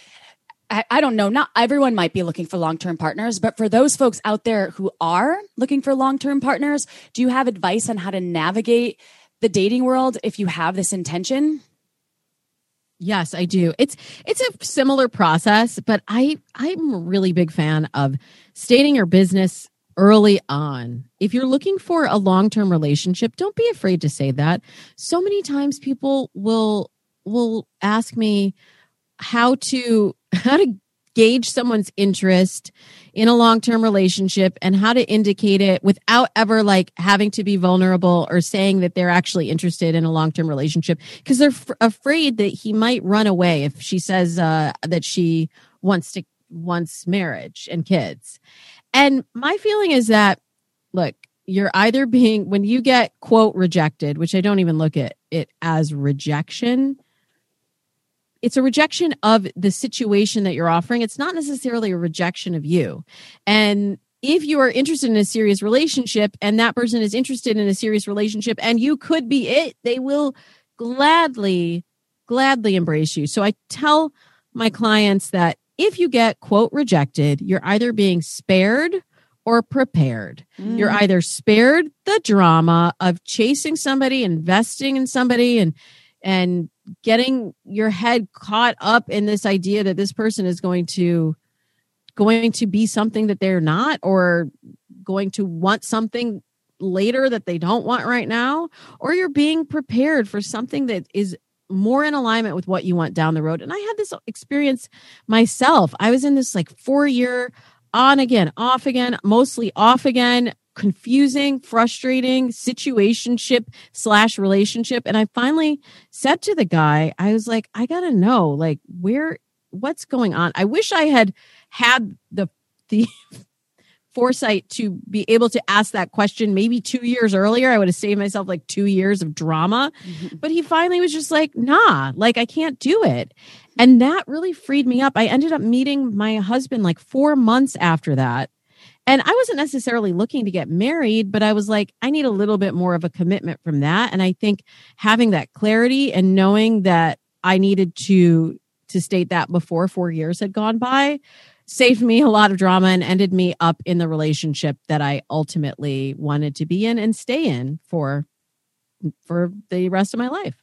I, I don't know, not everyone might be looking for long-term partners, but for those folks out there who are looking for long-term partners, do you have advice on how to navigate the dating world if you have this intention? Yes, I do. It's it's a similar process, but I I'm a really big fan of stating your business early on. If you're looking for a long-term relationship, don't be afraid to say that. So many times people will will ask me how to how to gauge someone's interest in a long-term relationship and how to indicate it without ever like having to be vulnerable or saying that they're actually interested in a long-term relationship, because they're f- afraid that he might run away if she says uh, that she wants to wants marriage and kids. And my feeling is that, look, you're either being, when you get quote rejected, which I don't even look at it as rejection, it's a rejection of the situation that you're offering. It's not necessarily a rejection of you. And if you are interested in a serious relationship and that person is interested in a serious relationship and you could be it, they will gladly, gladly embrace you. So I tell my clients that if you get, quote, rejected, you're either being spared or prepared. Mm. You're either spared the drama of chasing somebody, investing in somebody, and and getting your head caught up in this idea that this person is going to going to be something that they're not, or going to want something later that they don't want right now, or you're being prepared for something that is more in alignment with what you want down the road. And I had this experience myself. I was in this like four year on again, off again, mostly off again, confusing, frustrating situationship slash relationship. And I finally said to the guy, I was like, I gotta know, like, where, what's going on? I wish I had had the, the foresight to be able to ask that question maybe two years earlier. I would have saved myself like two years of drama. Mm-hmm. But he finally was just like, nah, like I can't do it. And that really freed me up. I ended up meeting my husband like four months after that. And I wasn't necessarily looking to get married, but I was like, I need a little bit more of a commitment from that. And I think having that clarity and knowing that I needed to, to state that before four years had gone by saved me a lot of drama and ended me up in the relationship that I ultimately wanted to be in and stay in for, for the rest of my life.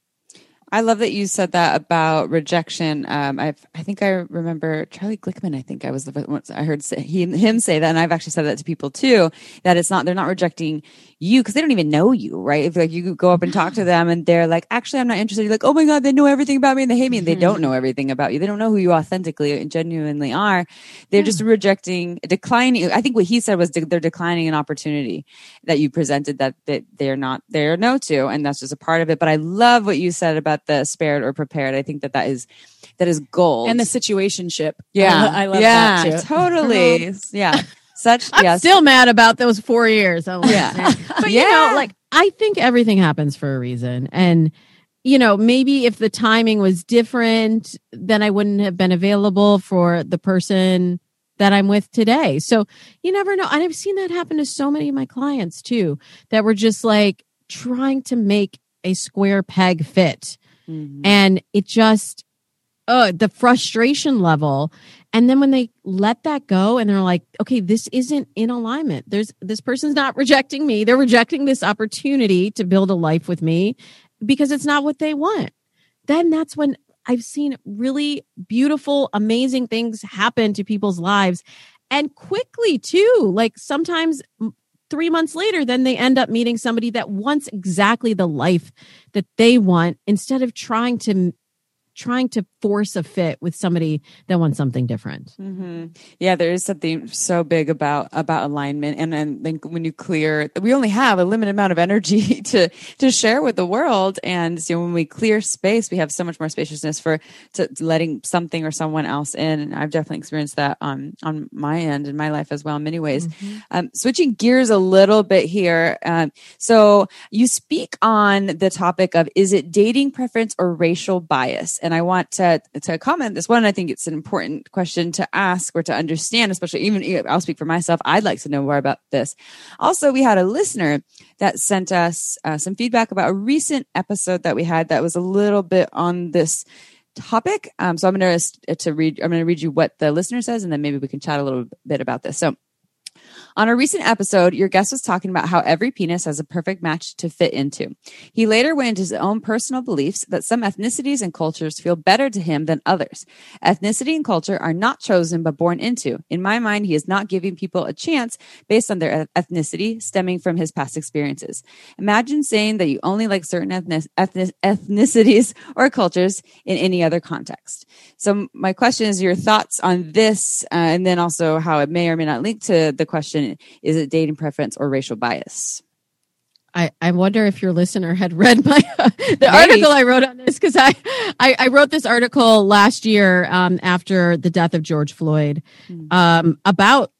I love that you said that about rejection. Um, I've, I think I remember Charlie Glickman. I think I was the one I heard say, he, him say that, and I've actually said that to people too. That it's not they're not rejecting you because they don't even know you, right? If like you go up and talk to them and they're like, actually, I'm not interested. You're like, oh my god, they know everything about me and they hate me. And they don't know everything about you. They don't know who you authentically and genuinely are. They're yeah. just rejecting, declining. I think what he said was de- they're declining an opportunity that you presented that that they're not they're no to, and that's just a part of it. But I love what you said about the spared or prepared. I think that that is that is gold. And the situationship. Yeah, I, lo- I love yeah, that too. Totally. Yeah, such. I'm yes. still mad about those four years. Oh, yeah, but yeah. you know, like I think everything happens for a reason, and you know, maybe if the timing was different, then I wouldn't have been available for the person that I'm with today. So you never know. And I've seen that happen to so many of my clients too, that were just like trying to make a square peg fit. Mm-hmm. And it just, oh, the frustration level. And then when they let that go and they're like, okay, this isn't in alignment. There's this person's not rejecting me. They're rejecting this opportunity to build a life with me because it's not what they want. Then that's when I've seen really beautiful, amazing things happen to people's lives, and quickly too. Like sometimes three months later, then they end up meeting somebody that wants exactly the life that they want, instead of trying to trying to force a fit with somebody that wants something different. Mm-hmm. Yeah, there is something so big about about alignment, and then then when you clear, we only have a limited amount of energy to to share with the world, and so when we clear space, we have so much more spaciousness for to, to letting something or someone else in. And I've definitely experienced that on on my end in my life as well in many ways. Mm-hmm. Um, switching gears a little bit here, um, so you speak on the topic of, is it dating preference or racial bias? And I want to to comment this one. I think it's an important question to ask or to understand, especially even I'll speak for myself. I'd like to know more about this. Also, we had a listener that sent us uh, some feedback about a recent episode that we had that was a little bit on this topic. Um, so I'm going to to read. I'm going to read you what the listener says, and then maybe we can chat a little bit about this. So, on a recent episode, your guest was talking about how every penis has a perfect match to fit into. He later went into his own personal beliefs that some ethnicities and cultures feel better to him than others. Ethnicity and culture are not chosen but born into. In my mind, he is not giving people a chance based on their ethnicity stemming from his past experiences. Imagine saying that you only like certain ethnic, ethnic, ethnicities or cultures in any other context. So my question is your thoughts on this, uh, and then also how it may or may not link to the question, is it dating preference or racial bias? I, I wonder if your listener had read my the Maybe. article I wrote on this, because I, I, I wrote this article last year um, after the death of George Floyd mm. um, about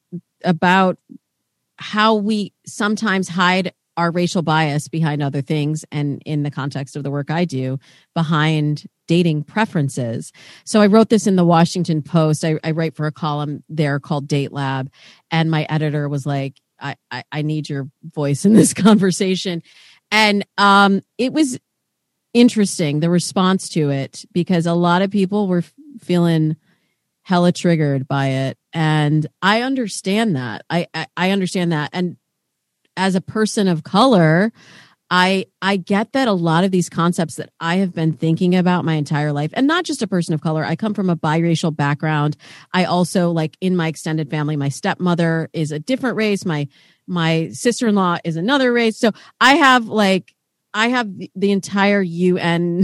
about how we sometimes hide our racial bias behind other things, and in the context of the work I do, behind dating preferences. So I wrote this in the Washington Post. I, I write for a column there called Date Lab, and my editor was like, I, I, I need your voice in this conversation. And um, it was interesting, the response to it, because a lot of people were f- feeling hella triggered by it. And I understand that. I, I, I understand that. And as a person of color, I I get that a lot of these concepts that I have been thinking about my entire life, and not just a person of color. I come from a biracial background. I also, like, in my extended family, my stepmother is a different race. My my sister-in-law is another race. So I have like I have the, the entire U N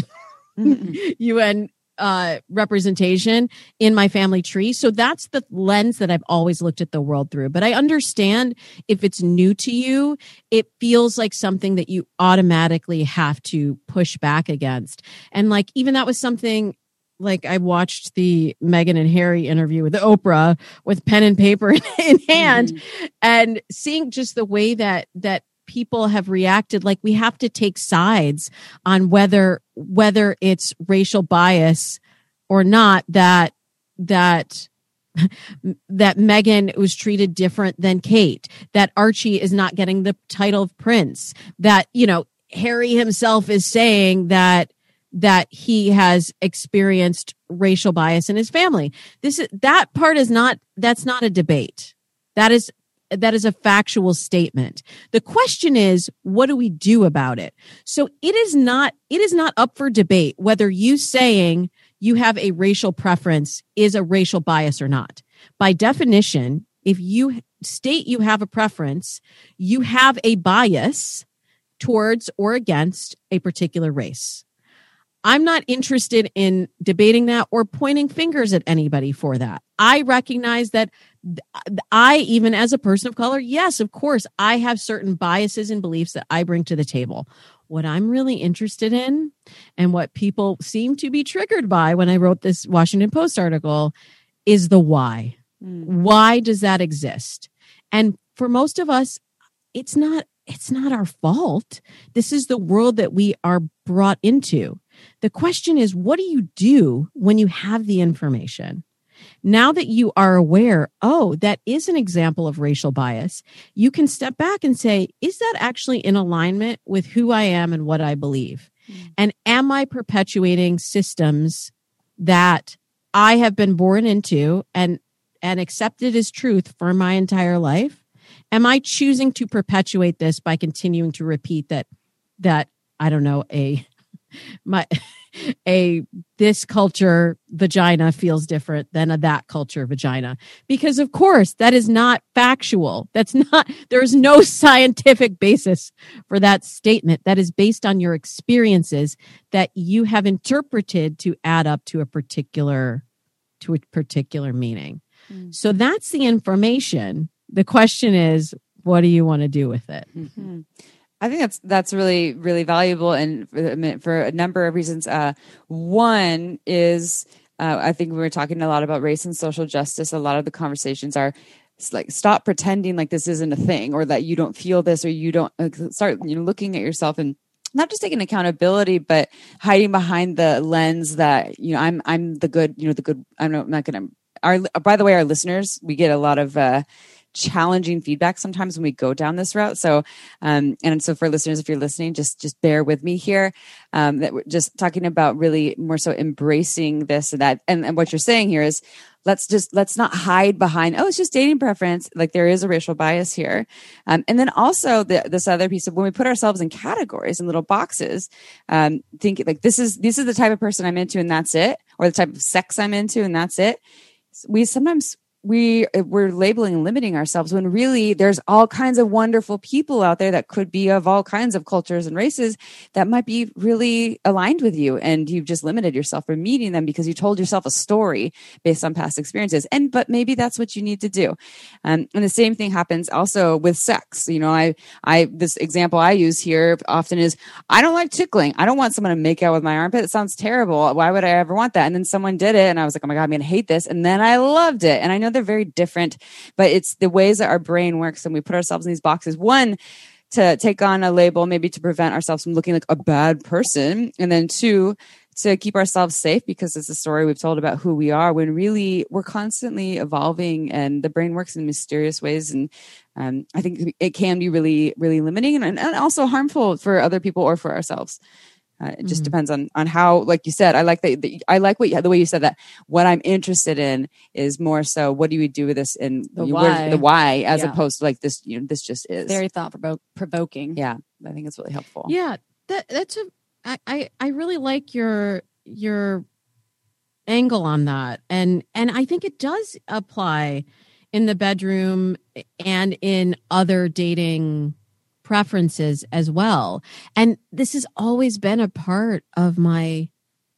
U N uh, representation in my family tree. So that's the lens that I've always looked at the world through. But I understand if it's new to you, it feels like something that you automatically have to push back against. And like, even that was something, like, I watched the Meghan and Harry interview with Oprah with pen and paper in, in hand, mm-hmm. and seeing just the way that, that people have reacted. Like, we have to take sides on whether whether it's racial bias or not, that that that Meghan was treated different than Kate, that Archie is not getting the title of prince, that, you know, Harry himself is saying that that he has experienced racial bias in his family. This is that part is not that's not a debate. That is That is a factual statement. The question is, what do we do about it? So it is not, it is not up for debate whether you saying you have a racial preference is a racial bias or not. By definition, if you state you have a preference, you have a bias towards or against a particular race. I'm not interested in debating that or pointing fingers at anybody for that. I recognize that I, even as a person of color, yes, of course, I have certain biases and beliefs that I bring to the table. What I'm really interested in, and what people seem to be triggered by when I wrote this Washington Post article, is the why. Mm. Why does that exist? And for most of us, it's not, it's not our fault. This is the world that we are brought into. The question is, what do you do when you have the information? Now that you are aware, oh, that is an example of racial bias, you can step back and say, is that actually in alignment with who I am and what I believe? Mm. And am I perpetuating systems that I have been born into and, and accepted as truth for my entire life? Am I choosing to perpetuate this by continuing to repeat that, that, I don't know, a, my, a, this culture vagina feels different than a that culture vagina? Because of course that is not factual. That's not, there is no scientific basis for that statement. That is based on your experiences that you have interpreted to add up to a particular, to a particular meaning. Mm. So that's the information. The question is, what do you want to do with it? Mm-hmm. I think that's that's really, really valuable, and for, for a number of reasons. Uh, one is, uh, I think we were talking a lot about race and social justice. A lot of the conversations are like, stop pretending like this isn't a thing, or that you don't feel this, or you don't uh, start, you know, looking at yourself and not just taking accountability, but hiding behind the lens that, you know, I'm I'm the good, you know, the good. I'm not, I'm not going to. Our by the way, our listeners, we get a lot of. Uh, challenging feedback sometimes when we go down this route. So, um, and so for listeners, if you're listening, just, just bear with me here. Um, that we're just talking about really more so embracing this and that. And, and what you're saying here is, let's just, let's not hide behind, oh, it's just dating preference. Like, there is a racial bias here. Um, and then also the, this other piece of, when we put ourselves in categories and little boxes, um, think like, this is, this is the type of person I'm into and that's it. Or the type of sex I'm into and that's it. We sometimes, we we're labeling and limiting ourselves when really there's all kinds of wonderful people out there that could be of all kinds of cultures and races that might be really aligned with you, and you've just limited yourself from meeting them because you told yourself a story based on past experiences. And but maybe that's what you need to do. Um, and the same thing happens also with sex. You know, I I this example I use here often is, I don't like tickling. I don't want someone to make out with my armpit. It sounds terrible. Why would I ever want that? And then someone did it, and I was like, oh my God, I'm gonna hate this. And then I loved it. And I know they're very different, but it's the ways that our brain works, and we put ourselves in these boxes. One, to take on a label, maybe to prevent ourselves from looking like a bad person, and then two, to keep ourselves safe, because it's a story we've told about who we are, when really we're constantly evolving, and the brain works in mysterious ways. And um, I think it can be really, really limiting, and, and also harmful for other people or for ourselves. Uh, it just mm-hmm. depends on, on how, like you said, I like that. that I like what you, the way you said that. What I'm interested in is more so, what do we do with this in the you, why, the why, as yeah. opposed to like this, you know, this just is very thought provoking. Yeah. I think it's really helpful. Yeah. That that's a, I, I, I really like your, your angle on that. And, and I think it does apply in the bedroom and in other dating preferences as well. And this has always been a part of my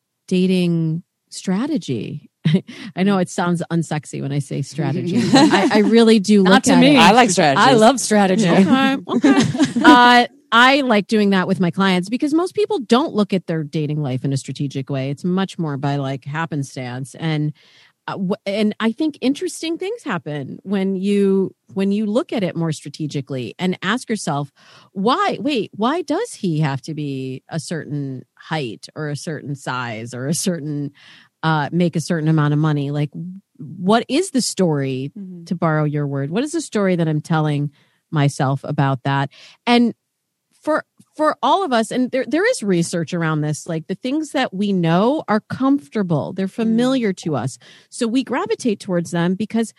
dating strategy. I know it sounds unsexy when I say strategy. But I, I really do look Not to at me. it. I like strategy. I love strategy. Okay. Okay. uh, I like doing that with my clients because most people don't look at their dating life in a strategic way. It's much more by like happenstance. And Uh, and I think interesting things happen when you when you look at it more strategically and ask yourself, why, wait, why does he have to be a certain height or a certain size or a certain, uh, make a certain amount of money? Like, what is the story, mm-hmm. to borrow your word? What is the story that I'm telling myself about that? And for for all of us, and there there is research around this, like the things that we know are comfortable, they're familiar to us. So we gravitate towards them because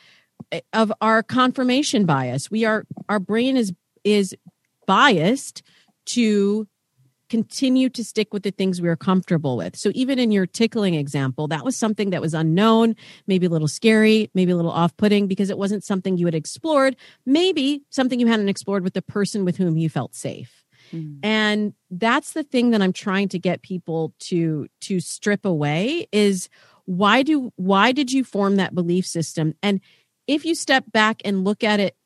of our confirmation bias. We are our brain is is biased to continue to stick with the things we are comfortable with. So even in your tickling example, that was something that was unknown, maybe a little scary, maybe a little off-putting because it wasn't something you had explored, maybe something you hadn't explored with the person with whom you felt safe. Mm. And that's the thing that I'm trying to get people to to strip away is why do why did you form that belief system? And if you step back and look at it,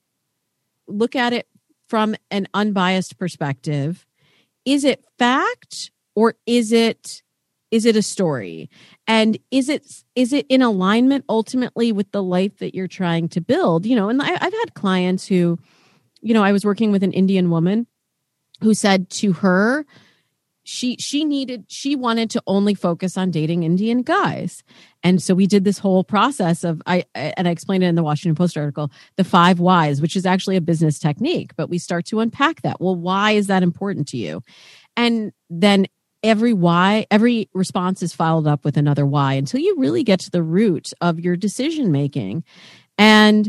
look at it from an unbiased perspective, is it fact or is it is it a story? And is it is it in alignment ultimately with the life that you're trying to build? You know, and I, I've had clients who, you know, I was working with an Indian woman who said to her, she she needed, she wanted to only focus on dating Indian guys. And so we did this whole process of, I and I explained it in the Washington Post article, the five whys, which is actually a business technique, but we start to unpack that. Well, why is that important to you? And then every why, every response is followed up with another why until you really get to the root of your decision making. And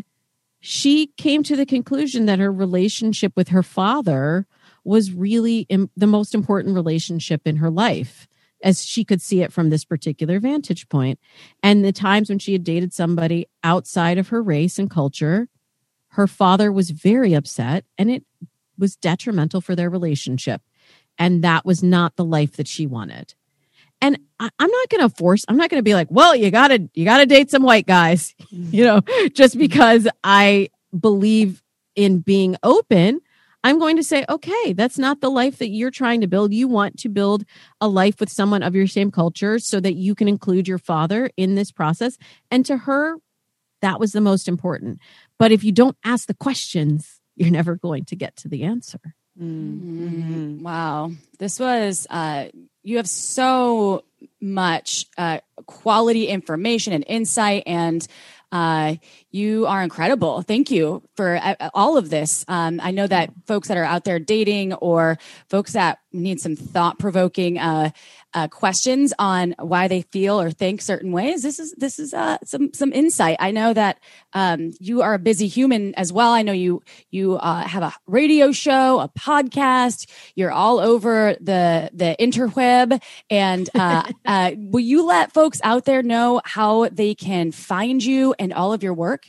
she came to the conclusion that her relationship with her father was really im- the most important relationship in her life, as she could see it from this particular vantage point. And the times when she had dated somebody outside of her race and culture, her father was very upset and it was detrimental for their relationship. And that was not the life that she wanted. And I, I'm not going to force, I'm not going to be like, well, you gotta, you gotta date some white guys, you know, just because I believe in being open. I'm going to say, okay, that's not the life that you're trying to build. You want to build a life with someone of your same culture so that you can include your father in this process. And to her, that was the most important. But if you don't ask the questions, you're never going to get to the answer. Mm-hmm. Wow. This was, uh, you have so much uh, quality information and insight, and Uh, you are incredible. Thank you for uh, all of this. Um, I know that folks that are out there dating or folks that need some thought-provoking uh, uh, questions on why they feel or think certain ways. This is this is uh, some some insight. I know that um, you are a busy human as well. I know you you uh, have a radio show, a podcast. You're all over the the interweb. And uh, uh, will you let folks out there know how they can find you and all of your work?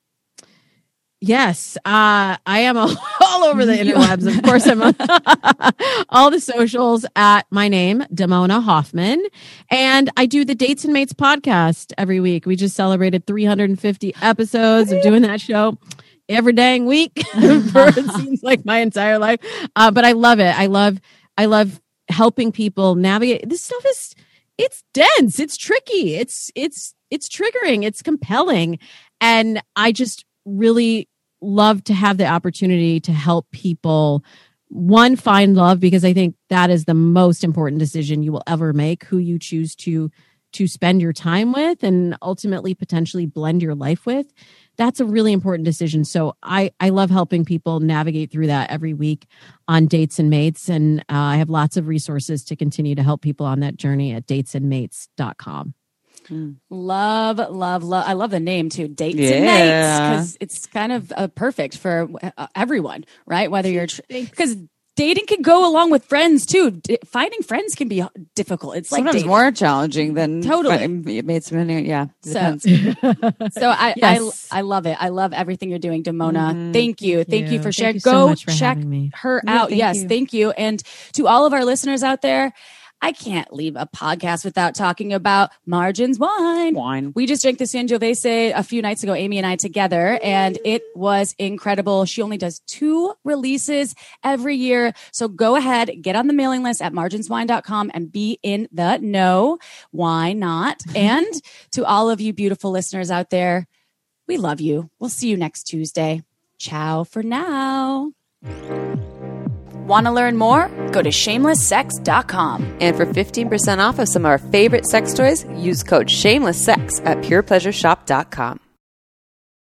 Yes, uh, I am all, all over the interwebs. Of course, I'm on all the socials at my name, Damona Hoffman. And I do the Dates and Mates podcast every week. We just celebrated three hundred fifty episodes of doing that show every dang week for it seems like my entire life. Uh, but I love it. I love, I love helping people navigate. This stuff is, it's dense. It's tricky. It's, it's, it's triggering. It's compelling. And I just really love to have the opportunity to help people, one, find love, because I think that is the most important decision you will ever make, who you choose to to spend your time with and ultimately potentially blend your life with, that's a really important decision. So I, I love helping people navigate through that every week on Dates and Mates. And uh, I have lots of resources to continue to help people on that journey at dates and mates dot com. Mm. Love, love, love. I love the name too, Dates Yeah. and Mates, because it's kind of uh, perfect for uh, everyone, right? Whether you're, because tr- dating can go along with friends too. D- finding friends can be difficult. It's like sometimes dating. more challenging than Totally. finding mates. Yeah, So, depends. so I, Yes. I, I love it. I love everything you're doing, Damona. Mm-hmm. Thank you. Thank Thank you you. for Thank sharing. you so Go much for check having me. her Yeah, out. thank Yes. you. Thank you. And to all of our listeners out there, I can't leave a podcast without talking about Margins Wine. Wine. We just drank the Sangiovese a few nights ago, Amy and I together, and it was incredible. She only does two releases every year. So go ahead, get on the mailing list at margins wine dot com and be in the know. Why not? And to all of you beautiful listeners out there, we love you. We'll see you next Tuesday. Ciao for now. Want to learn more? Go to shameless sex dot com. And for fifteen percent off of some of our favorite sex toys, use code shameless sex at pure pleasure shop dot com.